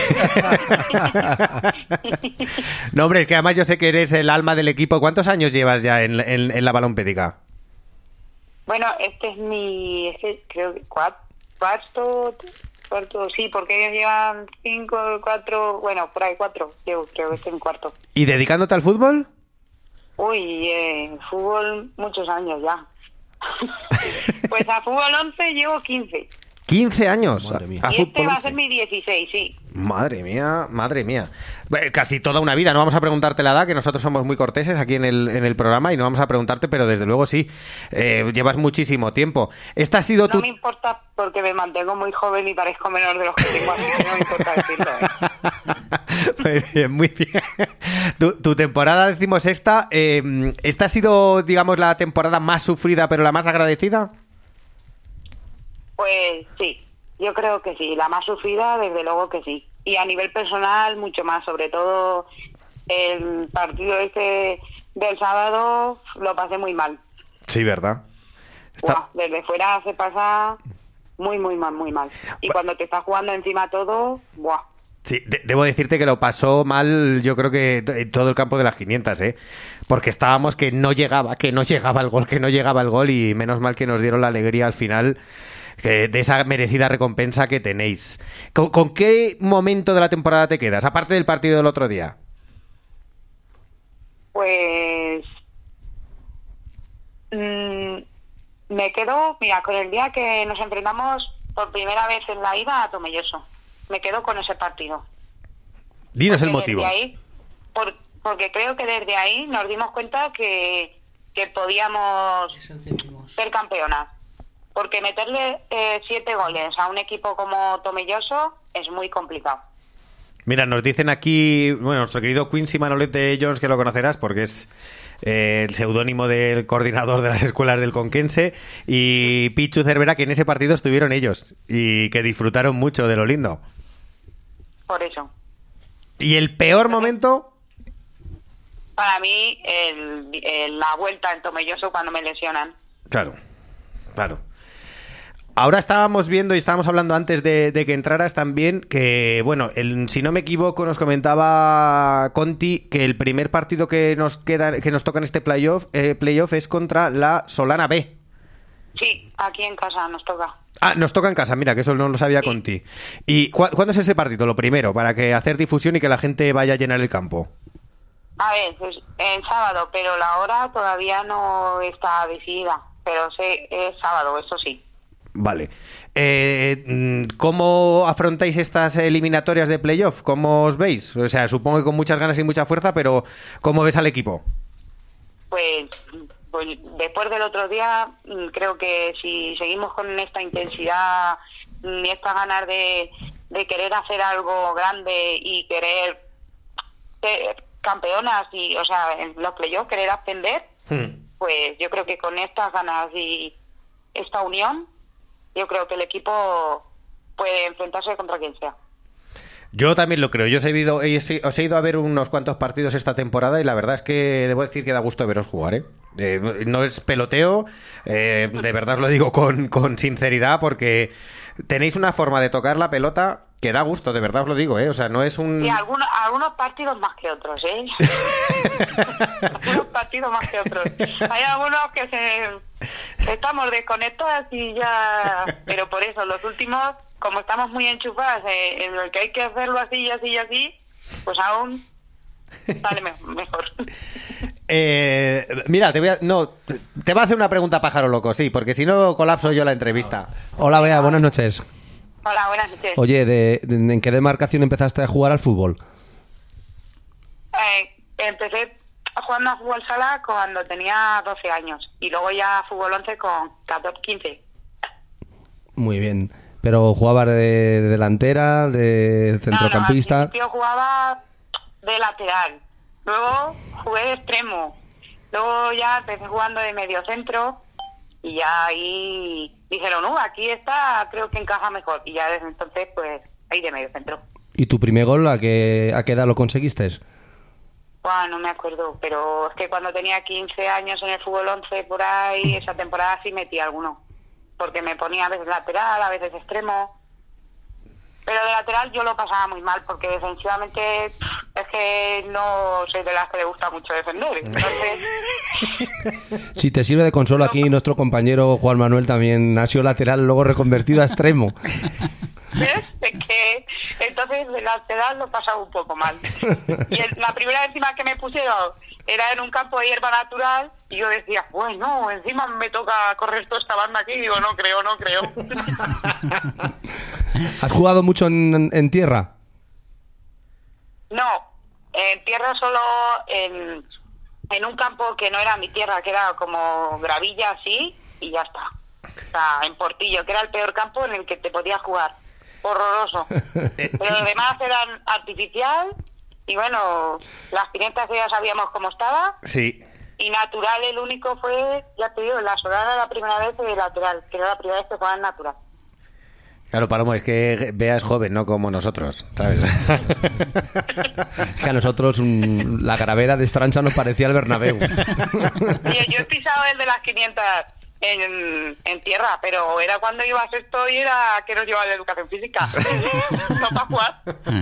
No, hombre, es que además yo sé que eres el alma del equipo. ¿Cuántos años llevas ya en, en- en la balompédica? Bueno, este es mi, este creo que cuat- cuarto, cuarto, sí, porque ellos llevan cinco, cuatro, bueno, por ahí cuatro, yo creo que estoy en cuarto. ¿Y dedicándote al fútbol? Uy, eh, fútbol muchos años ya. Pues a fútbol once llevo quince. quince años. Madre mía. A Y este fútbol va a once. ser mi dieciséis, sí. Madre mía, madre mía. Bueno, casi toda una vida. No vamos a preguntarte la edad, que nosotros somos muy corteses aquí en el, en el programa y no vamos a preguntarte, pero desde luego sí. Eh, llevas muchísimo tiempo. Esta ha sido No tu... me importa porque me mantengo muy joven y parezco menor de los que tengo, así que no me importa decirlo. ¿eh? Muy bien, muy bien. Tu, tu temporada decimosexta, eh, ¿esta ha sido, digamos, la temporada más sufrida pero la más agradecida? Pues sí, yo creo que sí. La más sufrida, desde luego que sí. Y a nivel personal, mucho más. Sobre todo el partido este del sábado lo pasé muy mal. Sí, ¿verdad? Buah, desde fuera se pasa muy, muy mal, muy mal. Y cuando te estás jugando encima todo, buah. Sí, de- debo decirte que lo pasó mal, yo creo que t- en todo el campo de las quinientas, ¿eh? Porque estábamos que no llegaba, que no llegaba el gol, que no llegaba el gol y menos mal que nos dieron la alegría al final que de esa merecida recompensa que tenéis. ¿Con, con qué momento de la temporada te quedas, aparte del partido del otro día? Pues mm, me quedo, mira, con el día que nos enfrentamos por primera vez en la ida a Tomelloso. Me quedo con ese partido. Dinos el Porque motivo. desde ahí, por, porque creo que desde ahí nos dimos cuenta que, que podíamos ser campeonas. Porque meterle eh, siete goles a un equipo como Tomelloso es muy complicado. Mira, nos dicen aquí, bueno, nuestro querido Quincy Manolete Jones, que lo conocerás porque es eh, el seudónimo del coordinador de las escuelas del Conquense, y Pichu Cervera, que en ese partido estuvieron ellos y que disfrutaron mucho de lo lindo. Por eso. ¿Y el peor momento? Para mí, el, el- la vuelta en Tomelloso cuando me lesionan. Claro, claro. Ahora estábamos viendo y estábamos hablando antes de, de que entraras también que, bueno, el, si no me equivoco, nos comentaba Conti que el primer partido que nos queda, que nos toca en este playoff, eh, playoff es contra la Solana B. Sí, aquí en casa nos toca. Ah, nos toca en casa, mira, que eso no lo sabía Conti. ¿Y cu- cuándo es ese partido? Lo primero, para que hacer difusión y que la gente vaya a llenar el campo. A ver, pues, el sábado, pero la hora todavía no está decidida. Pero sé, es sábado, eso sí. Vale. Eh, mm, ¿Cómo afrontáis estas eliminatorias de playoff? ¿Cómo os veis? O sea, supongo que con muchas ganas y mucha fuerza, pero ¿cómo ves al equipo? Pues, pues después del otro día, mm, creo que si seguimos con esta intensidad mm, y estas ganas de, de querer hacer algo grande y querer ser campeonas y, o sea, en los playoffs querer ascender, pues yo creo que con estas ganas y esta unión, yo creo que el equipo puede enfrentarse contra quien sea. Yo también lo creo. Yo os he, ido, he- os he ido a ver unos cuantos partidos esta temporada y la verdad es que debo decir que da gusto veros jugar, ¿eh? Eh, no es peloteo, eh, de verdad os lo digo con, con sinceridad, porque tenéis una forma de tocar la pelota que da gusto, de verdad os lo digo, ¿eh? O sea, no es un... Y algunos, algunos partidos más que otros, ¿eh? algunos partidos más que otros. Hay algunos que se estamos desconectados y ya... Pero por eso, los últimos, como estamos muy enchufadas eh, en el que hay que hacerlo así y así y así, pues aún sale me- mejor. Eh, mira, te voy a... No, te voy a hacer una pregunta pájaro loco, sí, porque si no colapso yo la entrevista. Hola, Bea, buenas noches. Hola, buenas noches. Oye, de, de- ¿en qué demarcación empezaste a jugar al fútbol? Eh, empecé jugando a fútbol sala cuando tenía doce años y luego ya a fútbol once con catorce, quince. Muy bien. ¿Pero jugabas de, de delantera, de centrocampista? No, no, al principio jugaba de lateral, luego jugué de extremo, luego ya empecé jugando de medio centro y ya ahí dijeron, no, aquí está, creo que encaja mejor. Y ya desde entonces, pues, ahí de medio centro. ¿Y tu primer gol a qué, a qué edad lo conseguiste? Bueno, no me acuerdo, pero es que cuando tenía quince años en el fútbol once, por ahí, esa temporada sí metí alguno. Porque me ponía a veces lateral, a veces extremo. Pero de lateral yo lo pasaba muy mal, porque defensivamente pff, es que no soy de las que le gusta mucho defender. Entonces, Si te sirve de consuelo, aquí nuestro compañero Juan Manuel también ha sido lateral, luego reconvertido a extremo. ¿ves? Es que entonces de lateral lo pasaba un poco mal. Y el- la primera encima que me pusieron era en un campo de hierba natural y yo decía, bueno, encima me toca correr toda esta banda aquí. Y digo, no creo, no creo. ¿Has jugado mucho en, en tierra? No, en tierra solo en, en un campo que no era mi tierra, que era como gravilla así, y ya está. O sea, en Portillo, que era el peor campo en el que te podías jugar. Horroroso. Pero los demás eran artificial, y bueno, las quinientas ya sabíamos cómo estaba, Sí. y natural el único fue, ya te digo, la Solana la primera vez de lateral, que era la primera vez que jugaba en natural. Claro, Palomo, es que Bea es joven, no como nosotros, ¿sabes? Es que a nosotros mm, la Gravera de Estrancha nos parecía el Bernabéu. Y yo he pisado el de las quinientas en, en tierra, pero era cuando iba a sexto y era que nos llevaba de educación física. No para jugar.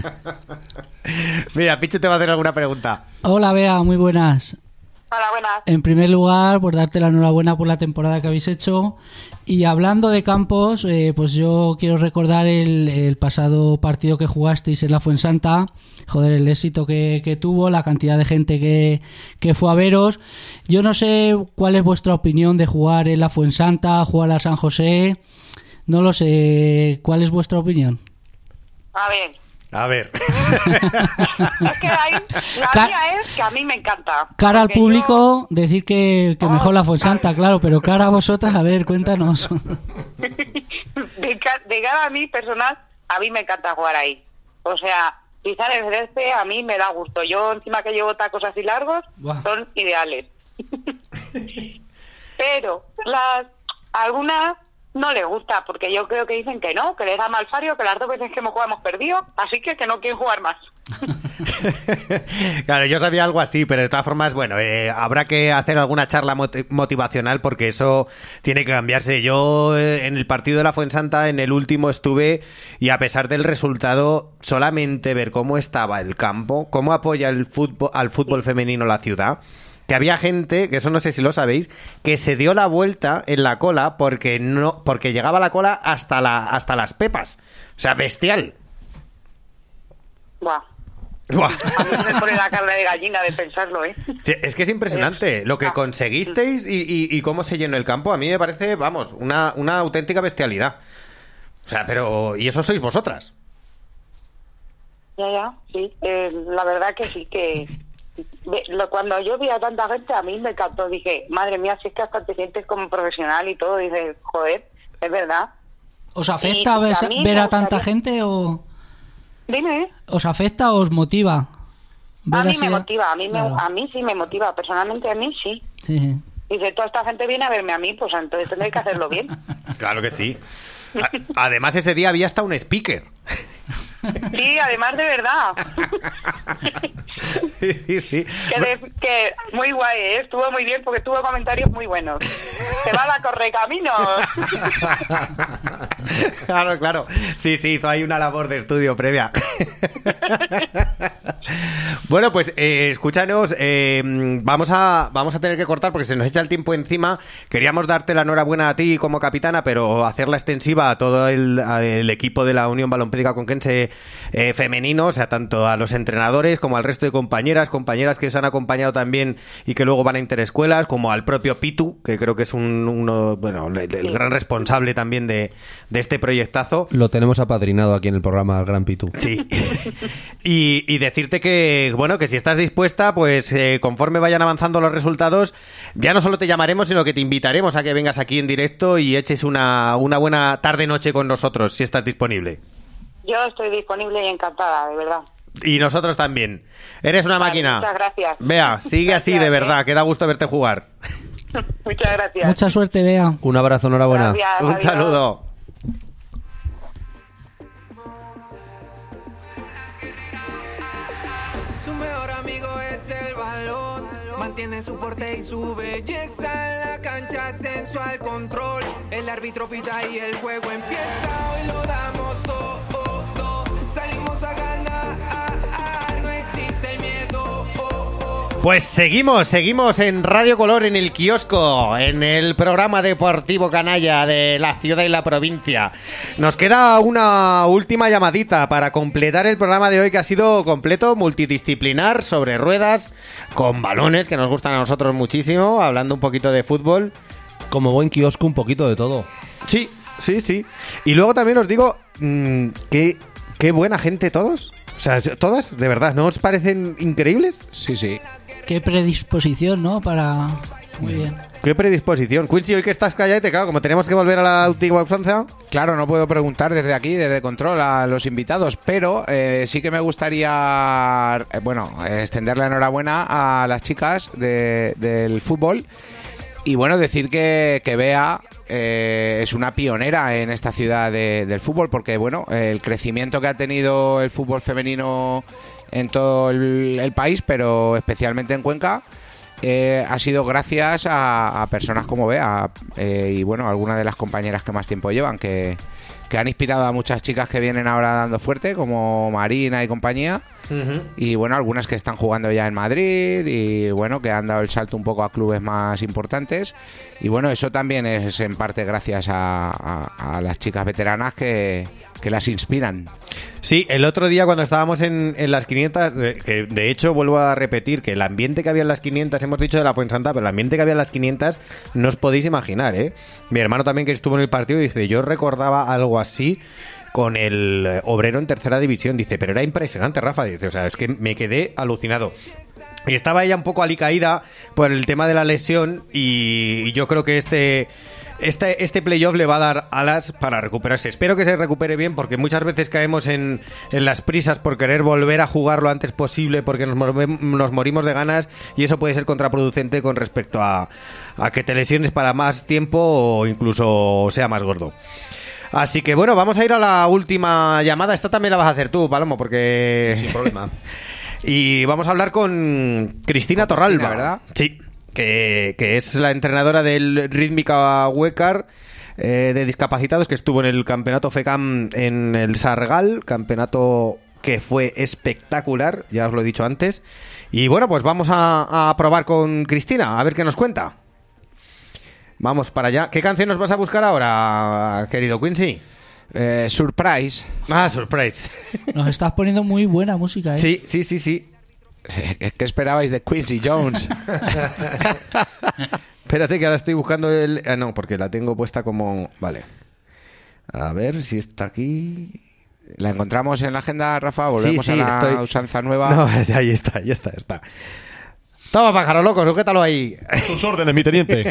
Mira, Pichu te va a hacer alguna pregunta. Hola, Bea, muy buenas. Hola, buenas. En primer lugar, por darte la enhorabuena por la temporada que habéis hecho. Y hablando de campos, eh, pues yo quiero recordar el, el pasado partido que jugasteis en la Fuensanta. Joder, el éxito que, que tuvo, la cantidad de gente que, que fue a veros. Yo no sé cuál es vuestra opinión de jugar en la Fuensanta, jugar a San José. No lo sé. ¿Cuál es vuestra opinión? A ver, A ver. Es que hay, la Ca- mía es que a mí me encanta. Cara al Porque público, decir que, que mejor la Fuensanta, claro, pero cara a vosotras, a ver, cuéntanos. De, ca- de cara a mí personal, a mí me encanta jugar ahí. O sea, pisar el césped a mí me da gusto. Yo encima que llevo tacos así largos, Buah. son ideales. Pero las algunas no les gusta, porque yo creo que dicen que no, que les da mal fario, que las dos veces que hemos jugado hemos perdido, así que que no quieren jugar más. Claro, yo sabía algo así, pero de todas formas, bueno, eh, habrá que hacer alguna charla moti- motivacional porque eso tiene que cambiarse. Yo eh, en el partido de la Fuensanta, en el último estuve y a pesar del resultado, solamente ver cómo estaba el campo, cómo apoya el fútbol, al fútbol femenino la ciudad, que había gente, que eso no sé si lo sabéis, que se dio la vuelta en la cola porque no, porque llegaba la cola hasta la, hasta las pepas. O sea, bestial. Buah. Buah. A mí se me pone la carne de gallina de pensarlo, ¿eh? Sí, es que es impresionante lo que conseguisteis y, y- y cómo se llenó el campo. A mí me parece, vamos, una, una auténtica bestialidad. O sea, pero... ¿Y eso sois vosotras? Ya, ya, sí. Eh, la verdad que sí, que... de- lo- cuando yo vi a tanta gente, a mí me encantó. Dije, madre mía, si es que hasta te sientes como profesional y todo. Dices, joder, es verdad. ¿Os afecta Y ver, a mí ver me a tanta gustaría- gente o Dime, ¿eh? os afecta o os motiva? A Ver mí así me a- motiva, a mí, Claro. me, a mí sí me motiva. Personalmente a mí sí. Sí, sí. Dice, toda esta gente viene a verme a mí, pues entonces tendré que hacerlo bien. Claro que sí. A- además, ese día había hasta un speaker. Sí, además de verdad. Sí, sí. Que, de- que muy guay, ¿eh? Estuvo muy bien porque tuvo comentarios muy buenos. Se va a correcaminos. Claro, claro. Sí, sí, hizo ahí una labor de estudio previa. Bueno, pues eh, escúchanos, eh, vamos a vamos a tener que cortar porque se nos echa el tiempo encima. Queríamos darte la enhorabuena a ti como capitana, pero hacerla extensiva a todo el, a el equipo de la Unión Balompédica Conquense eh, femenino, o sea, tanto a los entrenadores como al resto de compañeras, compañeras que os han acompañado también y que luego van a interescuelas, como al propio Pitu, que creo que es un, uno, bueno, el, el gran responsable también de, de este proyectazo. Lo tenemos apadrinado aquí en el programa el Gran Pitu. Sí. Y, y decirte que, bueno, que si estás dispuesta, pues eh, conforme vayan avanzando los resultados, ya no solo te llamaremos, sino que te invitaremos a que vengas aquí en directo y eches una, una buena tarde-noche con nosotros, si estás disponible. Yo estoy disponible y encantada, de verdad. Y nosotros también. Eres una Vale, máquina. muchas gracias. Vea, sigue así, Gracias, de verdad, que da gusto verte jugar. Muchas gracias. Mucha suerte, Bea. Un abrazo, enhorabuena. Gracias, Un adiós. saludo. Su mejor amigo es el balón. Mantiene su porte y su belleza en la cancha, sensual control. El árbitro pita y el juego empieza. Hoy lo damos todo. Salimos a ganar. No existe el miedo. Pues seguimos, seguimos en Radio Color, en el kiosco, en el programa deportivo canalla de la ciudad y la provincia. Nos queda una última llamadita para completar el programa de hoy, que ha sido completo, multidisciplinar, sobre ruedas, con balones, que nos gustan a nosotros muchísimo, hablando un poquito de fútbol. Como buen kiosco, un poquito de todo. Sí, sí, sí. Y luego también os digo, mmm, que qué buena gente todos. O sea, todas, de verdad, ¿no os parecen increíbles? Sí, sí. Qué predisposición, ¿no? Para... Muy bien. Qué predisposición. Quincy, hoy que estás calladete, claro, como tenemos que volver a la antigua usanza. Claro, no puedo preguntar desde aquí, desde Control, a los invitados, pero eh, sí que me gustaría, eh, bueno, extender la enhorabuena a las chicas de- del fútbol y, bueno, decir que, que Bea eh, es una pionera en esta ciudad de- del fútbol, porque, bueno, el crecimiento que ha tenido el fútbol femenino en todo el, el país, pero especialmente en Cuenca, eh, ha sido gracias a, a personas como Bea eh, y, bueno, algunas de las compañeras que más tiempo llevan, que, que han inspirado a muchas chicas que vienen ahora dando fuerte, como Marina y compañía. Uh-huh. Y bueno, algunas que están jugando ya en Madrid y bueno, que han dado el salto un poco a clubes más importantes. Y bueno, eso también es en parte gracias a, a, a las chicas veteranas que, que las inspiran. Sí, el otro día cuando estábamos en, en las quinientas, eh, que de hecho vuelvo a repetir que el ambiente que había en las quinientas, hemos dicho de la Fuensanta, pero el ambiente que había en las quinientas no os podéis imaginar, ¿eh? Mi hermano también, que estuvo en el partido, dice, yo recordaba algo así, con el Obrero en tercera división. Dice, pero era impresionante, Rafa. Dice, o sea, es que me quedé alucinado. Y estaba ella un poco alicaída por el tema de la lesión y yo creo que este... Este, este playoff le va a dar alas para recuperarse. Espero que se recupere bien, porque muchas veces caemos en, en las prisas por querer volver a jugar lo antes posible, porque nos, nos morimos de ganas, y eso puede ser contraproducente con respecto a, a que te lesiones para más tiempo o incluso sea más gordo. Así que bueno, vamos a ir a la última llamada. Esta también la vas a hacer tú, Palomo, porque... Sin problema. Y vamos a hablar con Cristina con Torralba, Cristina, ¿verdad? Sí. Que, que es la entrenadora del Rítmica Huécar eh, de discapacitados, que estuvo en el campeonato FECAM en el Sargal, campeonato que fue espectacular, ya os lo he dicho antes. Y bueno, pues vamos a, a probar con Cristina, a ver qué nos cuenta. Vamos para allá. ¿Qué canción nos vas a buscar ahora, querido Quincy? Eh, Surprise. Ah, Surprise. Nos estás poniendo muy buena música, ¿eh? Sí, sí, sí, sí. ¿Qué esperabais de Quincy Jones? Espérate que ahora estoy buscando el... Ah, no, porque la tengo puesta como... Vale. A ver si está aquí... ¿La encontramos en la agenda, Rafa? ¿Volvemos sí, sí, a la estoy... usanza nueva? No, ahí está, ahí está, está. Toma, pájaro loco, sujétalo ahí. Tus órdenes, mi teniente.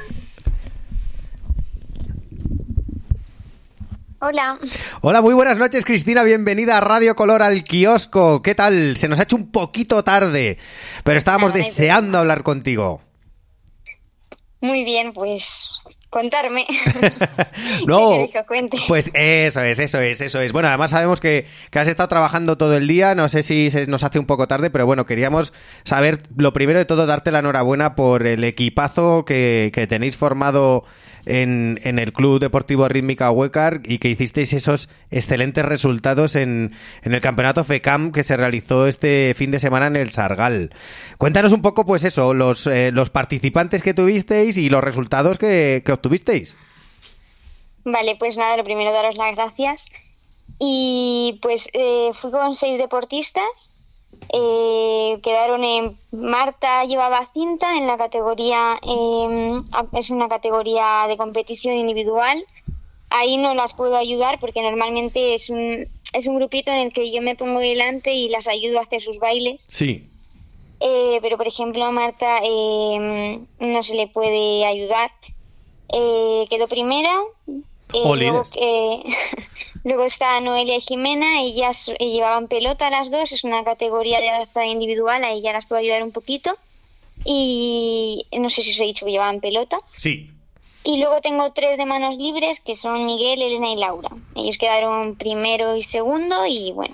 Hola. Hola, muy buenas noches, Cristina. Bienvenida a Radio Color al kiosco. ¿Qué tal? Se nos ha hecho un poquito tarde, pero estábamos Ay, deseando hablar contigo. Muy bien, pues contarme. No, ¿Qué queréis que os cuente? pues eso es, eso es, eso es. Bueno, además sabemos que, que has estado trabajando todo el día. No sé si se nos hace un poco tarde, pero bueno, queríamos saber, lo primero de todo, darte la enhorabuena por el equipazo que, que tenéis formado en, en el Club Deportivo Rítmica Huécar y que hicisteis esos excelentes resultados en, en el campeonato FECAM que se realizó este fin de semana en el Sargal. Cuéntanos un poco, pues eso, los, eh, los participantes que tuvisteis y los resultados que, que obtuvisteis. Vale, pues nada, lo primero daros las gracias. Y pues eh, fui con seis deportistas. Eh, quedaron en... Marta llevaba cinta en la categoría... Eh, es una categoría de competición individual. Ahí no las puedo ayudar porque normalmente es un, es un grupito en el que yo me pongo delante y las ayudo a hacer sus bailes. Sí. Eh, pero por ejemplo a Marta eh, no se le puede ayudar. Eh, quedó primera. Eh, luego, eh, luego está Noelia y Jimena, ellas eh, llevaban pelota las dos, es una categoría de alza individual, ahí ya las puedo ayudar un poquito. Y no sé si os he dicho que llevaban pelota. Sí. Y luego tengo tres de manos libres, que son Miguel, Elena y Laura. Ellos quedaron primero y segundo y bueno.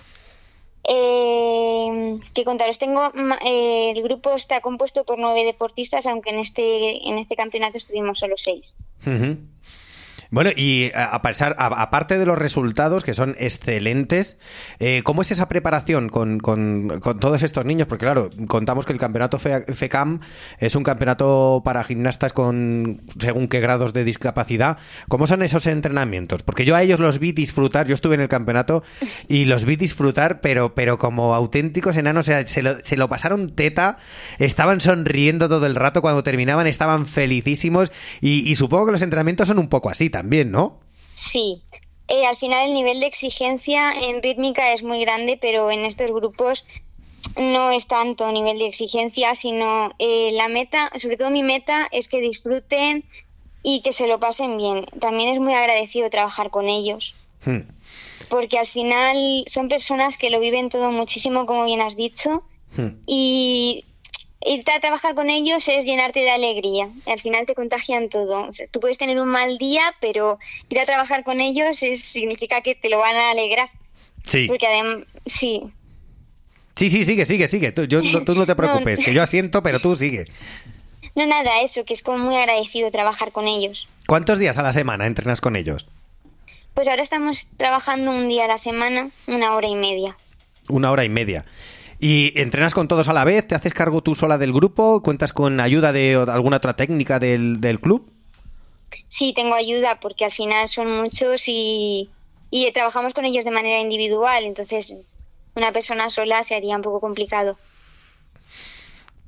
Eh, ¿Qué contaros? Tengo eh, el grupo está compuesto por nueve deportistas, aunque en este en este campeonato estuvimos solo seis. Uh-huh. Bueno, y a pesar, a, aparte de los resultados, que son excelentes, eh, ¿cómo es esa preparación con, con, con todos estos niños? Porque claro, contamos que el campeonato FECAM es un campeonato para gimnastas con según qué grados de discapacidad. ¿Cómo son esos entrenamientos? Porque yo a ellos los vi disfrutar, yo estuve en el campeonato y los vi disfrutar, pero, pero como auténticos enanos, o sea, se lo, se lo pasaron teta, estaban sonriendo todo el rato, cuando terminaban estaban felicísimos y, y supongo que los entrenamientos son un poco así también, ¿no? Sí. Eh, al final el nivel de exigencia en rítmica es muy grande, pero en estos grupos no es tanto nivel de exigencia, sino eh, la meta, sobre todo mi meta, es que disfruten y que se lo pasen bien. También es muy agradecido trabajar con ellos. Hmm. Porque al final son personas que lo viven todo muchísimo, como bien has dicho, hmm. y irte a trabajar con ellos es llenarte de alegría. Al final te contagian todo. O sea, tú puedes tener un mal día, pero ir a trabajar con ellos es, significa que te lo van a alegrar. Sí. Porque además, sí. Sí, sí, sigue, sigue, sigue. Tú, yo, tú no te preocupes, no, que yo asiento, pero tú sigue. No, nada, eso, que es como muy agradecido trabajar con ellos. ¿Cuántos días a la semana entrenas con ellos? Pues ahora estamos trabajando un día a la semana, una hora y media. Una hora y media. ¿Y entrenas con todos a la vez? ¿Te haces cargo tú sola del grupo? ¿Cuentas con ayuda de alguna otra técnica del, del club? Sí, tengo ayuda porque al final son muchos y, y trabajamos con ellos de manera individual, entonces una persona sola se haría un poco complicado.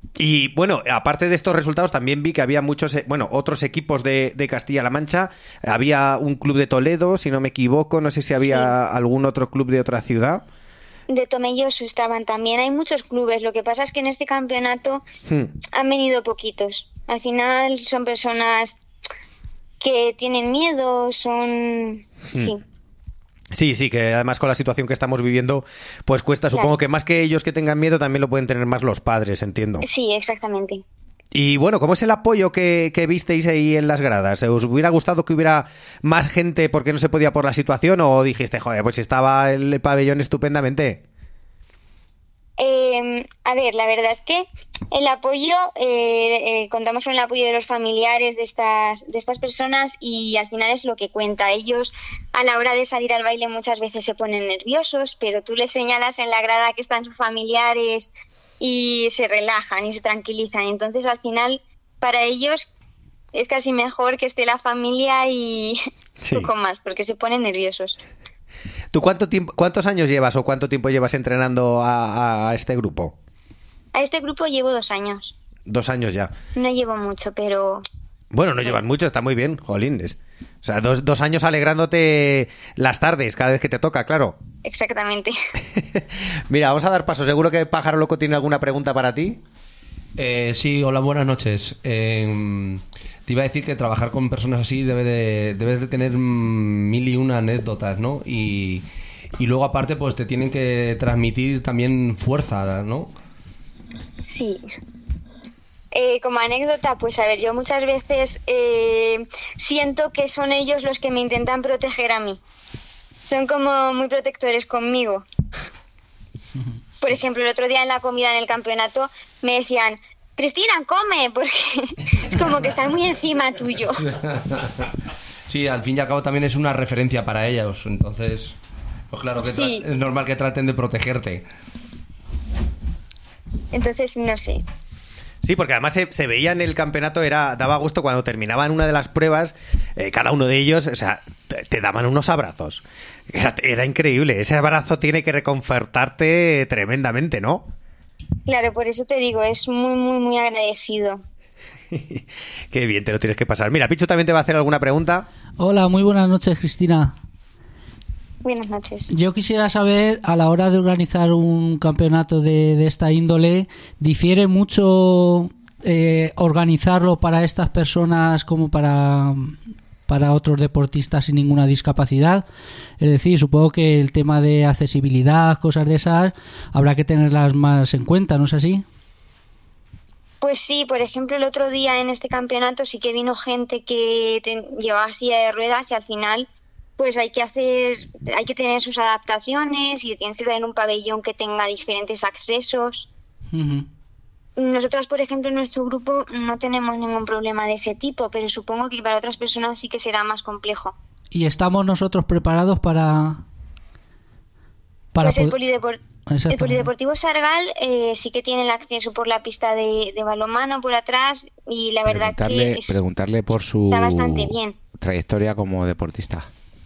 Y bueno, aparte de estos resultados, también vi que había muchos, eh, bueno, otros equipos de, de Castilla-La Mancha. Había un club de Toledo, si no me equivoco. No sé si había sí. algún otro club de otra ciudad. De Tomelloso estaban también. Hay muchos clubes. Lo que pasa es que en este campeonato hmm. han venido poquitos. Al final son personas que tienen miedo, son... Hmm. Sí. Sí, sí, que además con la situación que estamos viviendo, pues cuesta. Claro. Supongo que más que ellos que tengan miedo, también lo pueden tener más los padres, entiendo. Sí, exactamente. Y bueno, ¿cómo es el apoyo que, que visteis ahí en las gradas? ¿Os hubiera gustado que hubiera más gente porque no se podía por la situación o dijiste, joder, pues estaba el pabellón estupendamente? Eh, a ver, la verdad es que el apoyo, eh, eh, contamos con el apoyo de los familiares de estas, de estas personas y al final es lo que cuenta. Ellos a la hora de salir al baile muchas veces se ponen nerviosos, pero tú les señalas en la grada que están sus familiares y se relajan y se tranquilizan. Entonces al final para ellos es casi mejor que esté la familia y sí. poco más, porque se ponen nerviosos. ¿Tú cuánto tiempo, cuántos años llevas o cuánto tiempo llevas entrenando a, a este grupo? A este grupo llevo dos años. Dos años ya. No llevo mucho, pero... Bueno, no llevas mucho, está muy bien, jolines. O sea, dos, dos años alegrándote las tardes cada vez que te toca, claro. Exactamente. Mira, vamos a dar paso. ¿Seguro que Pájaro Loco tiene alguna pregunta para ti? Eh, sí, hola, buenas noches. Eh, te iba a decir que trabajar con personas así debe de, debes de tener mil y una anécdotas, ¿no? Y, y luego aparte pues te tienen que transmitir también fuerza, ¿no? Sí. Eh, como anécdota, pues a ver, yo muchas veces eh, siento que son ellos los que me intentan proteger a mí. Son como muy protectores conmigo. Por ejemplo, el otro día en la comida en el campeonato me decían, Cristina, come, porque es como que están muy encima tuyo. Sí, al fin y al cabo también es una referencia para ellos, entonces, pues claro que sí. Es normal que traten de protegerte. Entonces, no sé. Sí, porque además se, se veía en el campeonato, era daba gusto cuando terminaban una de las pruebas, eh, cada uno de ellos, o sea, te, te daban unos abrazos. Era, era increíble, ese abrazo tiene que reconfortarte tremendamente, ¿no? Claro, por eso te digo, es muy, muy, muy agradecido. Qué bien, te lo tienes que pasar. Mira, Pichu también te va a hacer alguna pregunta. Hola, muy buenas noches, Cristina. Buenas noches. Yo quisiera saber, a la hora de organizar un campeonato de, de esta índole, ¿difiere mucho eh, organizarlo para estas personas como para, para otros deportistas sin ninguna discapacidad? Es decir, supongo que el tema de accesibilidad, cosas de esas, habrá que tenerlas más en cuenta, ¿no es así? Pues sí, por ejemplo, el otro día en este campeonato sí que vino gente que te, llevaba silla de ruedas y al final... pues hay que hacer, hay que tener sus adaptaciones y tienes que tener un pabellón que tenga diferentes accesos. Uh-huh. Nosotras, por ejemplo, en nuestro grupo no tenemos ningún problema de ese tipo, pero supongo que para otras personas sí que será más complejo. ¿Y estamos nosotros preparados para...? para pues el, polidepor- el Polideportivo Sargal eh, sí que tiene el acceso por la pista de, de balonmano por atrás y la verdad que es, preguntarle por su está bastante bien. Trayectoria como deportista.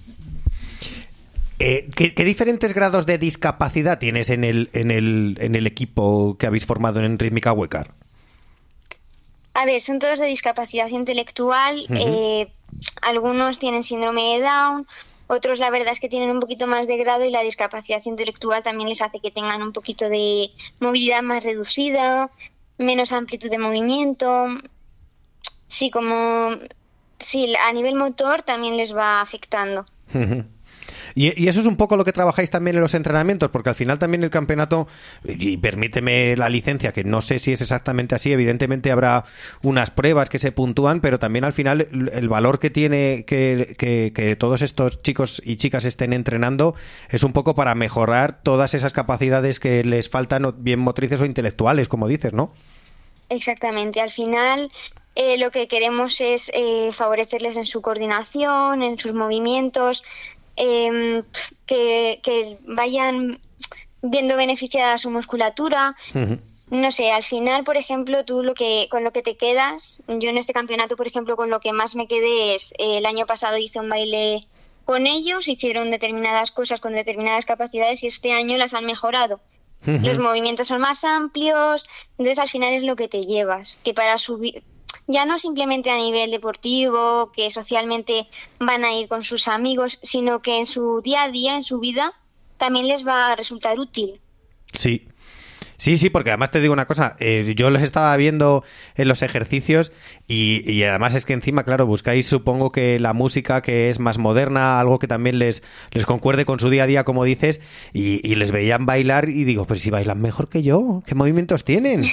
Eh, ¿qué, ¿Qué diferentes grados de discapacidad tienes en el, en el, en el equipo que habéis formado en Rítmica Huecar? A ver, son todos de discapacidad intelectual. Uh-huh. eh, algunos tienen síndrome de Down, otros la verdad es que tienen un poquito más de grado y la discapacidad intelectual también les hace que tengan un poquito de movilidad más reducida, menos amplitud de movimiento. Sí, como... sí, a nivel motor también les va afectando. Uh-huh. Y, y eso es un poco lo que trabajáis también en los entrenamientos, porque al final también el campeonato, y permíteme la licencia, que no sé si es exactamente así, evidentemente habrá unas pruebas que se puntúan, pero también al final el, el valor que tiene que, que, que todos estos chicos y chicas estén entrenando es un poco para mejorar todas esas capacidades que les faltan, bien motrices o intelectuales, como dices, ¿no? Exactamente, al final... Eh, lo que queremos es eh, favorecerles en su coordinación, en sus movimientos, eh, que, que vayan viendo beneficiada su musculatura. Uh-huh. No sé, al final, por ejemplo, tú lo que con lo que te quedas, yo en este campeonato, por ejemplo, con lo que más me quedé es, eh, el año pasado hice un baile con ellos, hicieron determinadas cosas con determinadas capacidades y este año las han mejorado. Uh-huh. Los movimientos son más amplios, entonces al final es lo que te llevas, que para subir, ya no simplemente a nivel deportivo, que socialmente van a ir con sus amigos, sino que en su día a día, en su vida, también les va a resultar útil. Sí. Sí, sí, porque además te digo una cosa, eh, yo los estaba viendo en los ejercicios y, y además es que encima, claro, buscáis supongo que la música que es más moderna, algo que también les, les concuerde con su día a día, como dices, y, y les veían bailar y digo, pues si bailan mejor que yo, ¿qué movimientos tienen?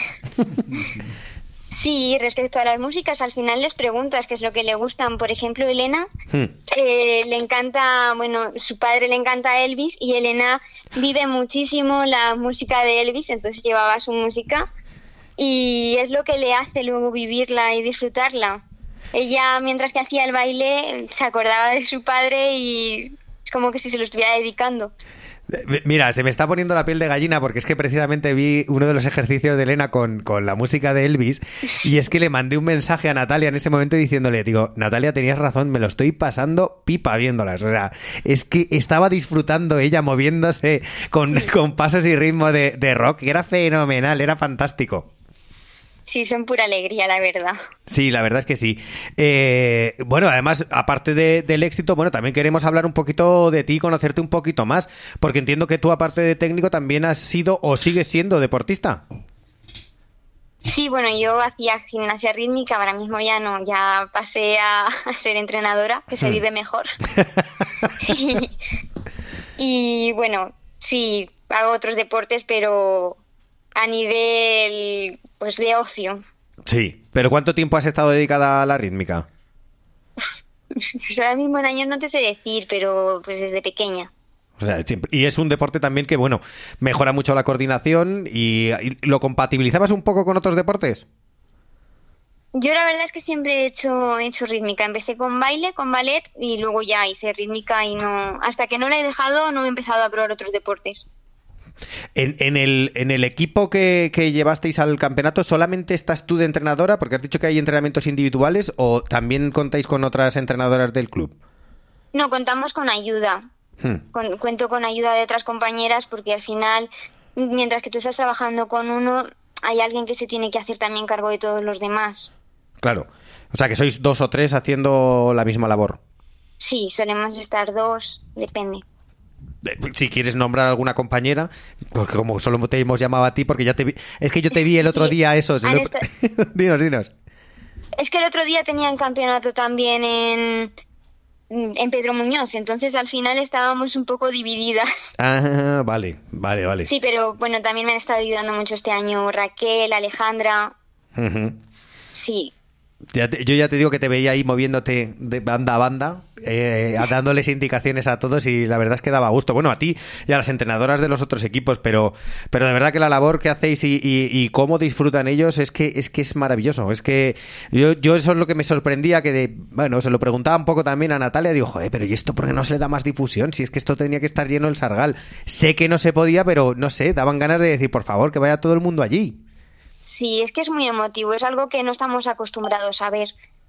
Sí, respecto a las músicas, al final les preguntas qué es lo que le gustan. Por ejemplo, Elena Hmm. eh, le encanta, bueno, su padre le encanta Elvis y Elena vive muchísimo la música de Elvis, entonces llevaba su música y es lo que le hace luego vivirla y disfrutarla. Ella, mientras que hacía el baile, se acordaba de su padre y es como que si se lo estuviera dedicando. Mira, se me está poniendo la piel de gallina porque es que precisamente vi uno de los ejercicios de Elena con, con la música de Elvis y es que le mandé un mensaje a Natalia en ese momento diciéndole, digo, Natalia, tenías razón, me lo estoy pasando pipa viéndolas. O sea, es que estaba disfrutando ella moviéndose con, con pasos y ritmo de, de rock, que era fenomenal, era fantástico. Sí, son pura alegría, la verdad. Sí, la verdad es que sí. Eh, bueno, además, aparte de, del éxito, bueno, también queremos hablar un poquito de ti, conocerte un poquito más, porque entiendo que tú, aparte de técnico, también has sido o sigues siendo deportista. Sí, bueno, yo hacía gimnasia rítmica, ahora mismo ya no, ya pasé a, a ser entrenadora, que se Hmm. vive mejor. y, y bueno, sí, hago otros deportes, pero a nivel pues de ocio. Sí, pero ¿cuánto tiempo has estado dedicada a la rítmica? Pues ahora mismo en años no te sé decir, pero pues desde pequeña. O sea, siempre- y es un deporte también que, bueno, mejora mucho la coordinación y, y ¿lo compatibilizabas un poco con otros deportes? Yo la verdad es que siempre he hecho, he hecho rítmica. Empecé con baile, con ballet y luego ya hice rítmica y no, hasta que no la he dejado no he empezado a probar otros deportes. En, en, el, en el equipo que, que llevasteis al campeonato, ¿solamente estás tú de entrenadora? Porque has dicho que hay entrenamientos individuales, ¿o también contáis con otras entrenadoras del club? No, contamos con ayuda. Hmm. Con- cuento con ayuda de otras compañeras porque al final, mientras que tú estás trabajando con uno, hay alguien que se tiene que hacer también cargo de todos los demás. Claro. O sea, que sois dos o tres haciendo la misma labor. Sí, solemos estar dos, depende. Eh, Si quieres nombrar alguna compañera, porque como solo te hemos llamado a ti, porque ya te vi... Es que yo te vi el otro Sí, día eso. se han lo- esta- Dinos, dinos. Es que el otro día tenían campeonato también en, en Pedro Muñoz, entonces al final estábamos un poco divididas. Ah, vale, vale, vale. Sí, pero bueno, también me han estado ayudando mucho este año Raquel, Alejandra. Ujú. Sí, Ya te- yo ya te digo que te veía ahí moviéndote de banda a banda, eh, dándoles indicaciones a todos y la verdad es que daba gusto. Bueno, a ti y a las entrenadoras de los otros equipos, pero, pero de verdad que la labor que hacéis y, y- y cómo disfrutan ellos es que es que es maravilloso. Es que yo, yo eso es lo que me sorprendía, que de, bueno, se lo preguntaba un poco también a Natalia, digo, joder, pero ¿y esto por qué no se le da más difusión? Si es que esto tenía que estar lleno el Sargal. Sé que no se podía, pero no sé, daban ganas de decir, por favor, que vaya todo el mundo allí. sí, es que es muy emotivo, es algo que no estamos acostumbrados a ver.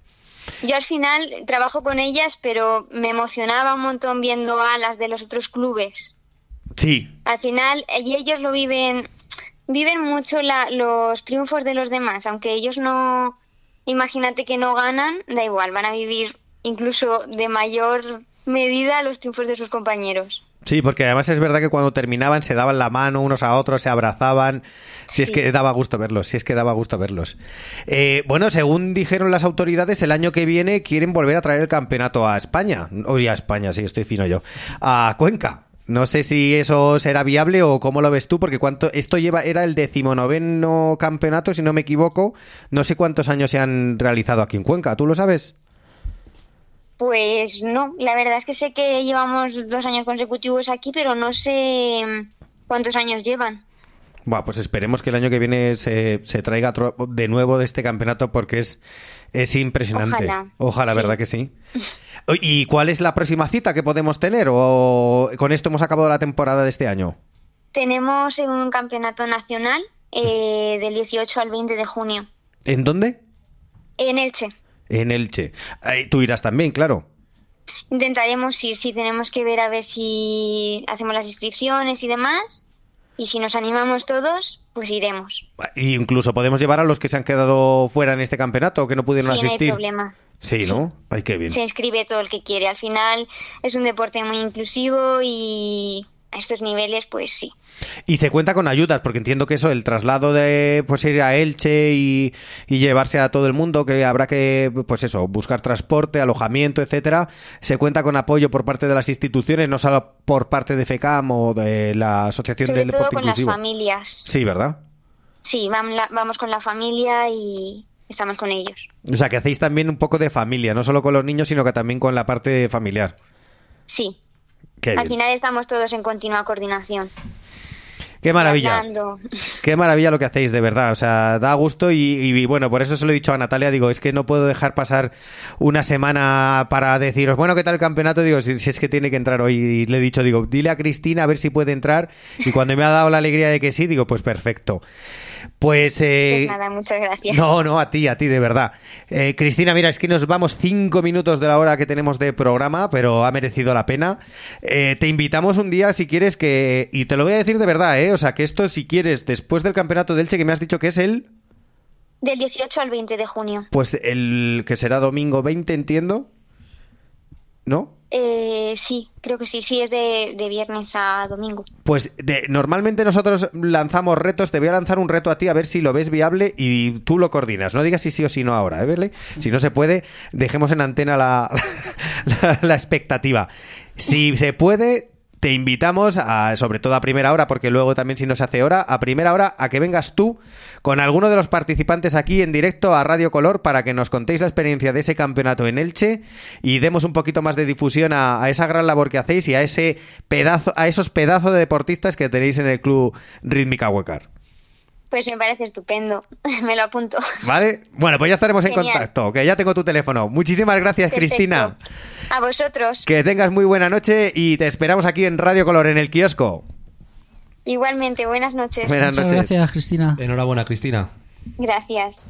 Yo al final trabajo con ellas, pero me emocionaba un montón viendo a las de los otros clubes. Sí, Al final, y ellos lo viven, viven mucho la- los triunfos de los demás, aunque ellos no, imagínate que no ganan, da igual, van a vivir incluso de mayor medida los triunfos de sus compañeros. sí, porque además es verdad que cuando terminaban se daban la mano unos a otros, se abrazaban. Si es que daba gusto verlos, si es que daba gusto verlos. Eh, bueno, según dijeron las autoridades, el año que viene quieren volver a traer el campeonato a España. Oye, a España, sí, estoy fino yo. A Cuenca. No sé si eso será viable o cómo lo ves tú, porque cuánto esto lleva era el decimonoveno campeonato, si no me equivoco. No sé cuántos años se han realizado aquí en Cuenca. ¿Tú lo sabes? Pues no, la verdad es que sé que llevamos dos años consecutivos aquí, pero no sé cuántos años llevan. Buah, pues esperemos que el año que viene se, se traiga otro- de nuevo de este campeonato porque es, es impresionante. Ojalá. Ojalá, Sí. ¿verdad que sí? ¿Y cuál es la próxima cita que podemos tener? ¿O con esto hemos acabado la temporada de este año? Tenemos un campeonato nacional eh, del dieciocho al veinte de junio ¿En dónde? en Elche. En Elche. Eh, Tú irás también, claro. Intentaremos ir, sí, tenemos que ver a ver si hacemos las inscripciones y demás. Y si nos animamos todos, pues iremos. Y incluso podemos llevar a los que se han quedado fuera en este campeonato, que no pudieron Sí, no hay asistir. problema. Sí, ¿no? Ay, qué bien. Se inscribe todo el que quiere. Al final es un deporte muy inclusivo y a estos niveles, pues sí. Y se cuenta con ayudas, porque entiendo que eso, el traslado de pues ir a Elche y, y llevarse a todo el mundo, que habrá que, pues eso, buscar transporte, alojamiento, etcétera, se cuenta con apoyo por parte de las instituciones, no solo por parte de FECAM o de la Asociación Sobre del todo Deporte con Inclusivo. las familias. Sí, ¿verdad? Sí, vam- la- vamos con la familia y estamos con ellos. O sea, que hacéis también un poco de familia, no solo con los niños, sino que también con la parte familiar. Sí. Qué Al bien. final estamos todos en continua coordinación. Qué maravilla. Hablando. Qué maravilla lo que hacéis, de verdad. O sea, da gusto y, y, bueno, por eso se lo he dicho a Natalia. Digo, es que no puedo dejar pasar una semana para deciros, bueno, ¿qué tal el campeonato? Digo, si, si es que tiene que entrar hoy. Y le he dicho, digo, dile a Cristina a ver si puede entrar. Y cuando me ha dado la alegría de que sí, digo, pues perfecto. Pues, eh, Pues nada, muchas gracias. no, no, a ti, a ti, de verdad. Eh, Cristina, mira, es que nos vamos cinco minutos de la hora que tenemos de programa, pero ha merecido la pena. Eh, te invitamos un día, si quieres, que... Y te lo voy a decir de verdad, ¿eh? O sea, que esto, si quieres, después del campeonato de Elche, que me has dicho que es el... Del dieciocho al veinte de junio. Pues el que será domingo veinte, entiendo. ¿No? Eh, sí, creo que sí. Sí, es de, de viernes a domingo. Pues de, normalmente nosotros lanzamos retos. Te voy a lanzar un reto a ti a ver si lo ves viable y tú lo coordinas. No digas si sí o si no ahora, ¿eh, Berle? Si no se puede, dejemos en antena la, la, la expectativa. Si se puede, te invitamos, a, sobre todo a primera hora, porque luego también si no se hace hora, a primera hora a que vengas tú con alguno de los participantes aquí en directo a Radio Color para que nos contéis la experiencia de ese campeonato en Elche y demos un poquito más de difusión a, a esa gran labor que hacéis y a ese pedazo, a esos pedazos de deportistas que tenéis en el Club Rítmica Huecar. Pues me parece estupendo. Me lo apunto. ¿Vale? Bueno, pues ya estaremos en Genial. contacto, que ya tengo tu teléfono. Muchísimas gracias, Perfecto. Cristina. A vosotros. Que tengas muy buena noche y te esperamos aquí en Radio Color, en el kiosco. Igualmente, buenas noches. Buenas Muchas noches. gracias, Cristina. Enhorabuena, Cristina. Gracias.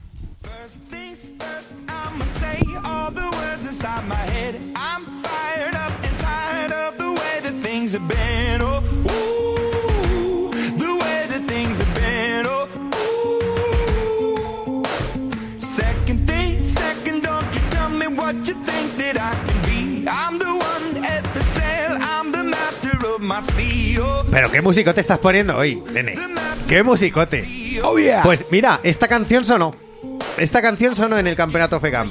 I'ma say all the words inside my head. I'm fired up and tired of the way that things have been. Oh, ooh, the way that things have been. Oh, ooh. Second thing, second, don't you tell me what you think that I can be. I'm the one at the sail, I'm the master of my sea. Oh, Pero qué musicote estás poniendo hoy, nene. Qué musicote. Oh, yeah. Pues mira, esta canción sonó. Esta canción sonó en el campeonato FECAM.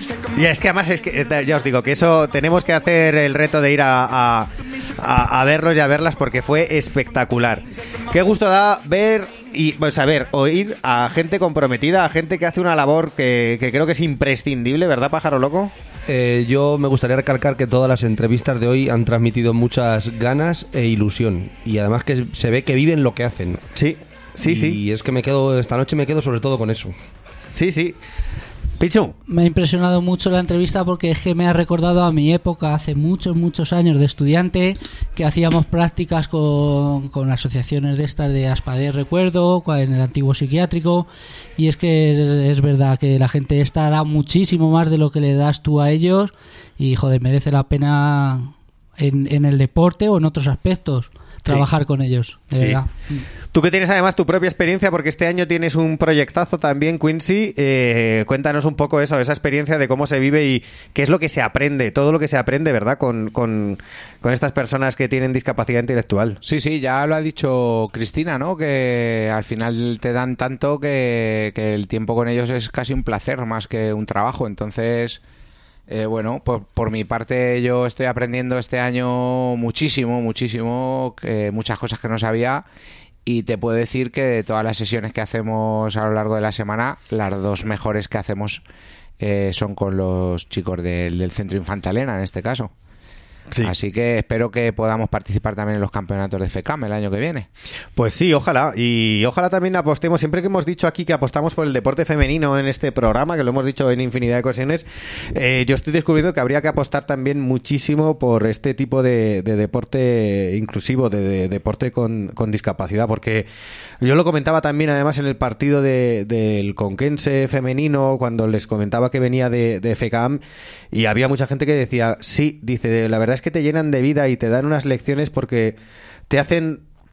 Y es que además, es que, es- ya os digo, que eso tenemos que hacer el reto de ir a, a, a- a verlos y a verlas porque fue espectacular. Qué gusto da ver y, pues a ver, oír a gente comprometida, a gente que hace una labor que, que creo que es imprescindible, ¿verdad, pájaro loco? Eh, yo me gustaría recalcar que todas las entrevistas de hoy han transmitido muchas ganas e ilusión. Y además que se ve que viven lo que hacen. Sí, sí, y sí. Y es que me quedo, esta noche me quedo sobre todo con eso. Sí, sí. Pichu. Me ha impresionado mucho la entrevista porque es que me ha recordado a mi época, hace muchos, muchos años de estudiante, que hacíamos prácticas con, con asociaciones de estas de Aspadé, recuerdo, en el antiguo psiquiátrico, y es que es, es verdad que la gente esta da muchísimo más de lo que le das tú a ellos y, joder, merece la pena en, en el deporte o en otros aspectos trabajar con ellos, de Sí. verdad. Tú que tienes además tu propia experiencia, porque este año tienes un proyectazo también, Quincy, eh, cuéntanos un poco eso, esa experiencia de cómo se vive y qué es lo que se aprende, todo lo que se aprende, ¿verdad? Con, con, con estas personas que tienen discapacidad intelectual. Sí, sí, ya lo ha dicho Cristina, ¿no? Que al final te dan tanto que, que el tiempo con ellos es casi un placer más que un trabajo. Entonces, eh, bueno, por, por mi parte yo estoy aprendiendo este año muchísimo, muchísimo, que muchas cosas que no sabía. Y te puedo decir que de todas las sesiones que hacemos a lo largo de la semana, las dos mejores que hacemos eh, son con los chicos del, del Centro Infantalena, en este caso. Sí. Así que espero que podamos participar también en los campeonatos de FECAM el año que viene. Pues sí, ojalá. Y ojalá también apostemos, siempre que hemos dicho aquí que apostamos por el deporte femenino en este programa, que lo hemos dicho en infinidad de ocasiones, eh, yo estoy descubriendo que habría que apostar también muchísimo por este tipo de, de deporte inclusivo, de, de deporte con, con discapacidad, porque yo lo comentaba también además en el partido de, del Conquense femenino, cuando les comentaba que venía de, de FECAM, y había mucha gente que decía, sí, dice, la verdad es que te llenan de vida y te dan unas lecciones porque te hacen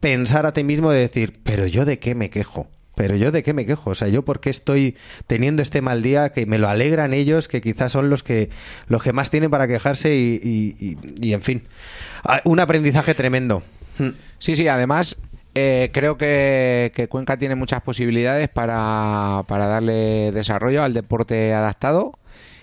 pensar a ti mismo de decir, pero yo de qué me quejo. Pero yo de qué me quejo, o sea, yo por qué estoy teniendo este mal día, que me lo alegran ellos, que quizás son los que los que más tienen para quejarse y, y, y, y en fin, un aprendizaje tremendo. Sí, sí, además eh, creo que, que Cuenca tiene muchas posibilidades para, para darle desarrollo al deporte adaptado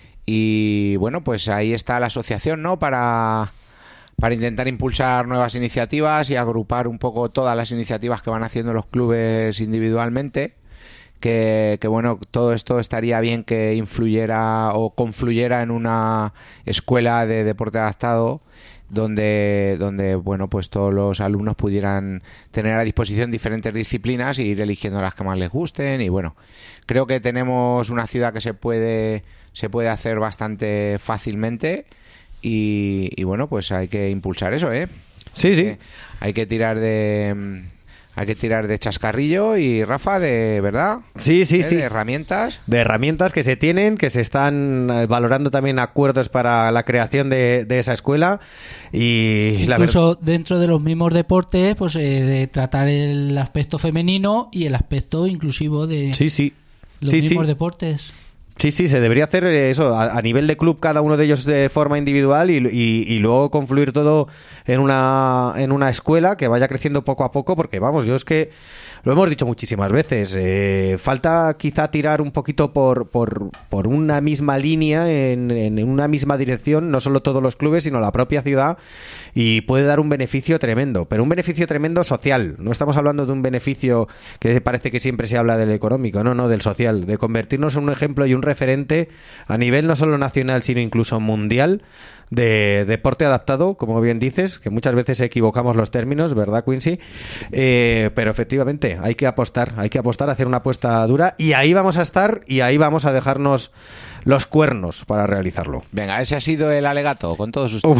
y bueno, pues ahí está la asociación, ¿no? Para... para intentar impulsar nuevas iniciativas y agrupar un poco todas las iniciativas que van haciendo los clubes individualmente, que, que bueno, todo esto estaría bien que influyera o confluyera en una escuela de deporte adaptado donde, donde bueno, pues todos los alumnos pudieran tener a disposición diferentes disciplinas e ir eligiendo las que más les gusten y bueno, creo que tenemos una ciudad que se puede, se puede hacer bastante fácilmente. Y, y bueno, pues hay que impulsar eso, ¿eh? Sí, sí. Hay que, hay que tirar de hay que tirar de chascarrillo y Rafa, de verdad. Sí, sí, ¿Eh? sí. De herramientas. De herramientas que se tienen, que se están valorando también acuerdos para la creación de, de esa escuela y incluso la dentro de los mismos deportes, pues eh, de tratar el aspecto femenino y el aspecto inclusivo de sí, sí. los sí, mismos sí. deportes. Sí, sí, se debería hacer eso a, a nivel de club, cada uno de ellos de forma individual y, y, y luego confluir todo en una, en una escuela que vaya creciendo poco a poco, porque vamos, yo es que lo hemos dicho muchísimas veces, eh, falta quizá tirar un poquito por, por, por una misma línea, en, en una misma dirección, no solo todos los clubes, sino la propia ciudad, y puede dar un beneficio tremendo, pero un beneficio tremendo social. No estamos hablando de un beneficio que parece que siempre se habla del económico, no, no, del social, de convertirnos en un ejemplo y un referente a nivel no solo nacional, sino incluso mundial de deporte adaptado, como bien dices, que muchas veces equivocamos los términos, ¿verdad, Quincy? Eh, pero efectivamente hay que apostar, hay que apostar, hacer una apuesta dura y ahí vamos a estar y ahí vamos a dejarnos los cuernos para realizarlo. Venga, ese ha sido el alegato con todos ustedes.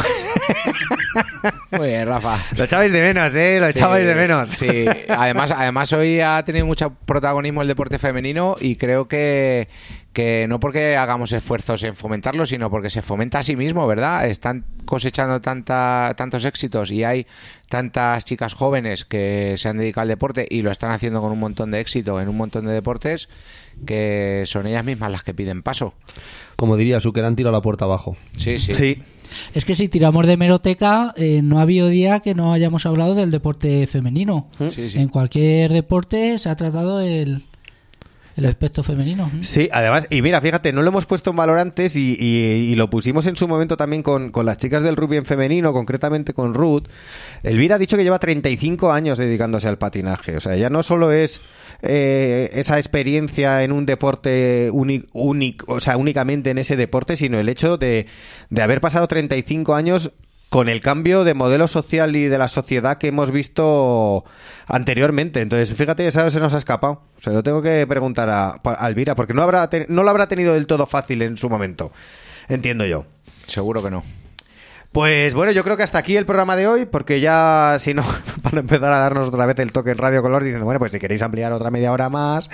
Muy bien, Rafa. Lo echabais de menos, ¿eh? Lo Sí, echabais de menos. Sí, además, además hoy ha tenido mucho protagonismo el deporte femenino y creo que, que no porque hagamos esfuerzos en fomentarlo, sino porque se fomenta a sí mismo, ¿verdad? Están cosechando tanta, tantos éxitos y hay tantas chicas jóvenes que se han dedicado al deporte y lo están haciendo con un montón de éxito en un montón de deportes que son ellas mismas las que piden paso. Como diría Zucker, han tirado la puerta abajo. Sí, sí. Sí. Es que si tiramos de hemeroteca, eh, no ha habido día que no hayamos hablado del deporte femenino. Sí, sí. En cualquier deporte se ha tratado el, el aspecto femenino. Sí, además, y mira, fíjate, no lo hemos puesto en valor antes y, y, y lo pusimos en su momento también con, con las chicas del rugby en femenino, concretamente con Ruth. Elvira ha dicho que lleva treinta y cinco años dedicándose al patinaje. O sea, ya no solo es eh, esa experiencia en un deporte único, o sea, únicamente en ese deporte, sino el hecho de, de haber pasado treinta y cinco años con el cambio de modelo social y de la sociedad que hemos visto anteriormente. Entonces, fíjate, eso se nos ha escapado. Se lo tengo que preguntar a, a Elvira, porque no, habrá ten, no lo habrá tenido del todo fácil en su momento. Entiendo yo. Seguro que no. Pues bueno, yo creo que hasta aquí el programa de hoy, porque ya, si no, van a empezar a darnos otra vez el toque en Radio Color diciendo, bueno, pues si queréis ampliar otra media hora más.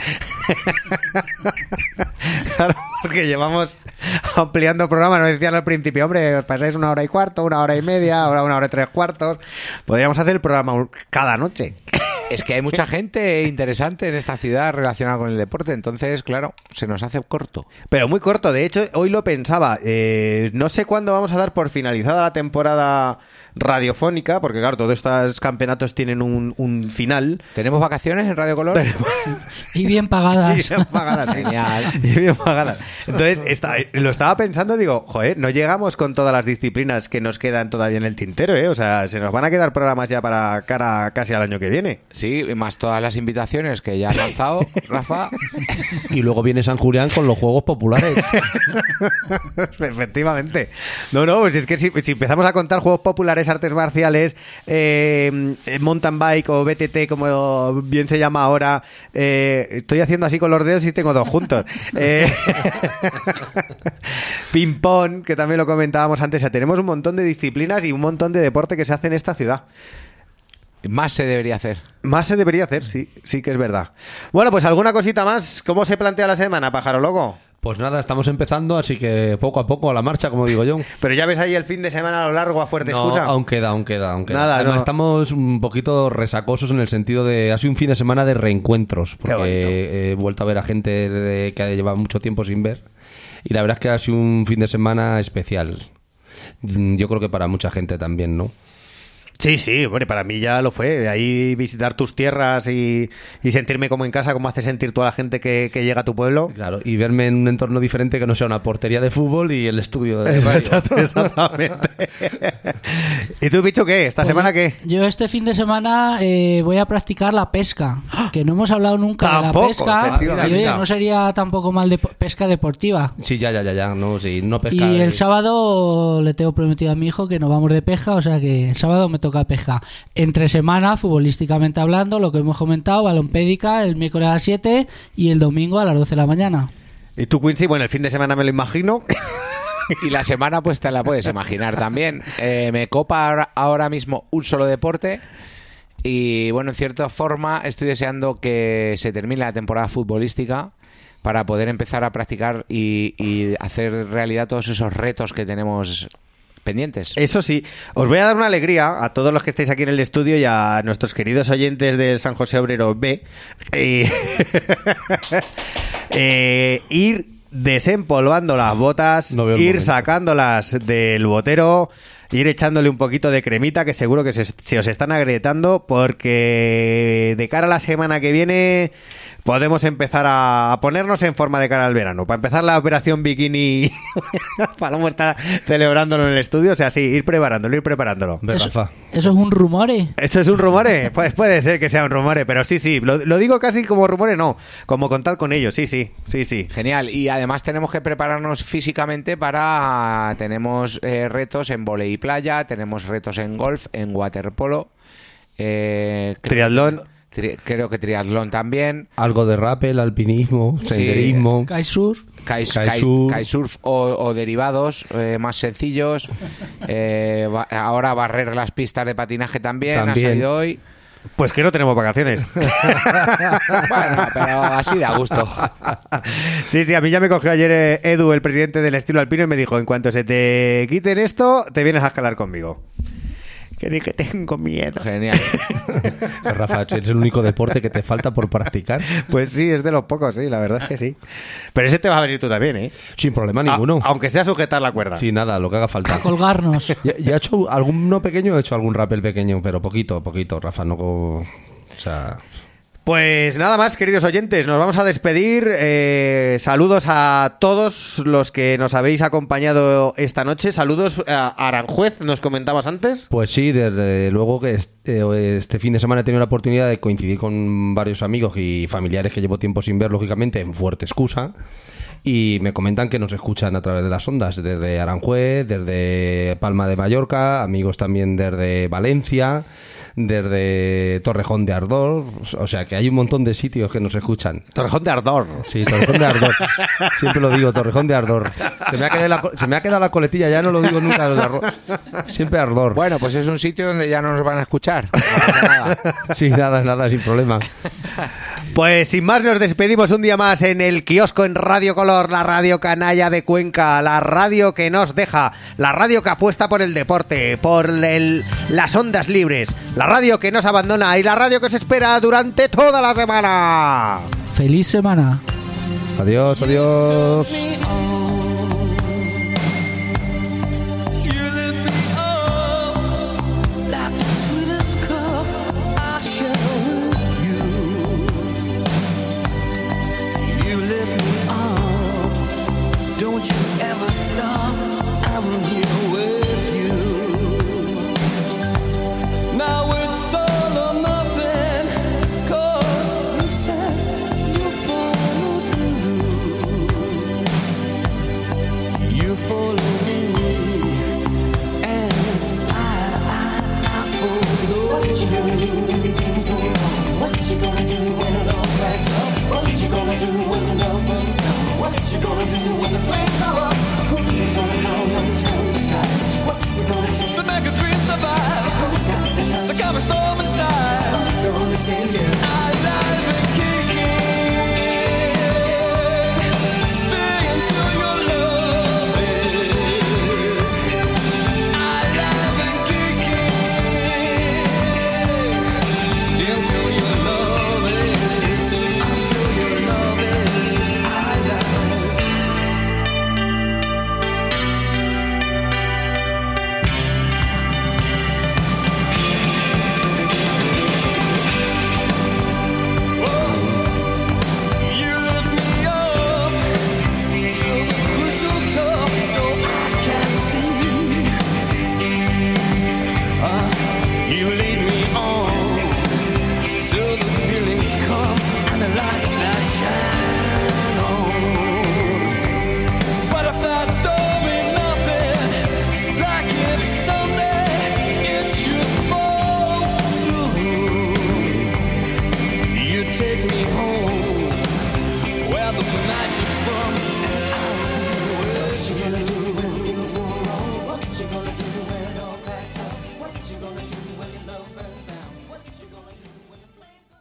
Claro, porque llevamos ampliando programas, nos decían al principio, hombre, os pasáis una hora y cuarto, una hora y media, ahora una hora y tres cuartos. Podríamos hacer el programa cada noche. Es que hay mucha gente interesante en esta ciudad relacionada con el deporte, entonces, claro, se nos hace corto. Pero muy corto, de hecho, hoy lo pensaba. Eh, no sé cuándo vamos a dar por finalizada la temporada radiofónica, porque claro, todos estos campeonatos tienen un, un final. ¿Tenemos vacaciones en Radio Color? Y bien pagadas. Y bien pagadas, genial. Y bien pagadas. Entonces, está, lo estaba pensando, digo, joder, no llegamos con todas las disciplinas que nos quedan todavía en el tintero, ¿eh? O sea, se nos van a quedar programas ya para cara casi al año que viene. Sí, más todas las invitaciones que ya has lanzado, Rafa. Y luego viene San Julián con los juegos populares. Efectivamente. No, no, pues es que si, si empezamos a contar juegos populares, artes marciales, eh, mountain bike o B T T, como bien se llama ahora, eh, estoy haciendo así con los dedos y tengo dos juntos. Eh, ping-pong, que también lo comentábamos antes. O sea, tenemos un montón de disciplinas y un montón de deporte que se hace en esta ciudad. Más se debería hacer. Más se debería hacer, sí, sí que es verdad. Bueno, pues alguna cosita más. ¿Cómo se plantea la semana, pájaro loco? Pues nada, estamos empezando, así que poco a poco a la marcha, como digo yo. Pero ya ves ahí el fin de semana a lo largo a fuerte No, excusa. aún queda, aún queda, aún queda. Nada, Además, no. estamos un poquito resacosos en el sentido de... Ha sido un fin de semana de reencuentros, porque he vuelto a ver a gente de- que lleva mucho tiempo sin ver. Y la verdad es que ha sido un fin de semana especial. Yo creo que para mucha gente también, ¿no? Sí, sí, hombre, para mí ya lo fue. De ahí visitar tus tierras y, y sentirme como en casa, como hace sentir toda la gente que, que llega a tu pueblo. Claro, y verme en un entorno diferente que no sea una portería de fútbol y el estudio de radio. Exactamente. ¿Y tú, bicho, qué? ¿Esta Pues semana qué? Yo este fin de semana eh, voy a practicar la pesca, que no hemos hablado nunca Tampoco, de la pesca. efectivamente. Y oye, no sería tampoco mal de pesca deportiva. Sí, ya, ya, ya, ya. No, sí, no pescar. Y el eh. sábado le tengo prometido a mi hijo que nos vamos de pesca, o sea que el sábado me toca pesca. Entre semana, futbolísticamente hablando, lo que hemos comentado, balompédica el miércoles a las siete y el domingo a las doce de la mañana. ¿Y tú, Quincy? Bueno, el fin de semana me lo imagino. Y la semana pues te la puedes imaginar también. Eh, me copa ahora, ahora mismo un solo deporte y bueno, en cierta forma estoy deseando que se termine la temporada futbolística para poder empezar a practicar y, y hacer realidad todos esos retos que tenemos pendientes. Eso sí, os voy a dar una alegría a todos los que estáis aquí en el estudio y a nuestros queridos oyentes del San José Obrero B. Eh, eh, ir desempolvando las botas, No veo el ir momento. sacándolas del botero, ir echándole un poquito de cremita, que seguro que se, se os están agrietando, porque de cara a la semana que viene podemos empezar a ponernos en forma de cara al verano. Para empezar la operación bikini, Palomo está celebrándolo en el estudio, o sea, sí, ir preparándolo, ir preparándolo. Ve, Eso, Rafa. eso es un rumor, ¿eh? ¿Esto es un rumore? Pues puede ser que sea un rumore, pero sí, sí, lo, lo digo casi como rumore, no, como contad con ellos, sí, sí, sí, sí. Genial, y además tenemos que prepararnos físicamente para... Tenemos eh, retos en vóley y playa, tenemos retos en golf, en waterpolo, eh, creo- Triatlón. tri- creo que triatlón también. Algo de rappel, alpinismo, senderismo. Kitesurf. Kite- Kitesurf. kite- Kitesurf o, o derivados eh, más sencillos. Eh, ba- ahora barrer las pistas de patinaje también, También. ha salido hoy. Pues que no tenemos vacaciones. Bueno, pero así da gusto. Sí, sí, a mí ya me cogió ayer eh, Edu, el presidente del estilo alpino, y me dijo, en cuanto se te quiten esto, te vienes a escalar conmigo. Que dije, tengo miedo. Genial. Rafa, es el único deporte que te falta por practicar. Pues sí, es de los pocos, sí, la verdad es que sí. Pero ese te va a venir tú también, ¿eh? Sin problema ninguno. A- aunque sea sujetar la cuerda. Sí, nada, lo que haga falta. Colgarnos. Ya, ya he hecho alguno pequeño, he hecho algún rappel pequeño, pero poquito, poquito, Rafa, no... O sea... Pues nada más, queridos oyentes, nos vamos a despedir. Eh, saludos a todos los que nos habéis acompañado esta noche. Saludos a Aranjuez, nos comentabas antes. Pues sí, desde luego que este, este fin de semana he tenido la oportunidad de coincidir con varios amigos y familiares que llevo tiempo sin ver, lógicamente, en Fuerte Excusa. Y me comentan que nos escuchan a través de las ondas, desde Aranjuez, desde Palma de Mallorca, amigos también desde Valencia, desde Torrejón de Ardor. O sea que hay un montón de sitios que nos escuchan. Torrejón de Ardor. Sí, Torrejón de Ardor. Siempre lo digo, Torrejón de Ardor. Se me ha quedado la, co- se me ha quedado la coletilla, ya no lo digo nunca. lo de Ardor. Siempre Ardor. Bueno, pues es un sitio donde ya no nos van a escuchar. No pasa nada. Sí, nada, nada, sin problema. Pues sin más nos despedimos un día más en el kiosco en Radio Color, la radio canalla de Cuenca, la radio que nos deja, la radio que apuesta por el deporte, por el- las ondas libres, la radio que nos abandona y la radio que os espera durante toda la semana. Feliz semana. Adiós, adiós. Don't you ever stop, I'm here with you. Now it's all or nothing, 'cause you said you follow through. You follow me, and I, I, I follow what you. Gonna do when the things go wrong? What you gonna do when it all backs up? What you gonna do when the love runs down? What you gonna do when the flames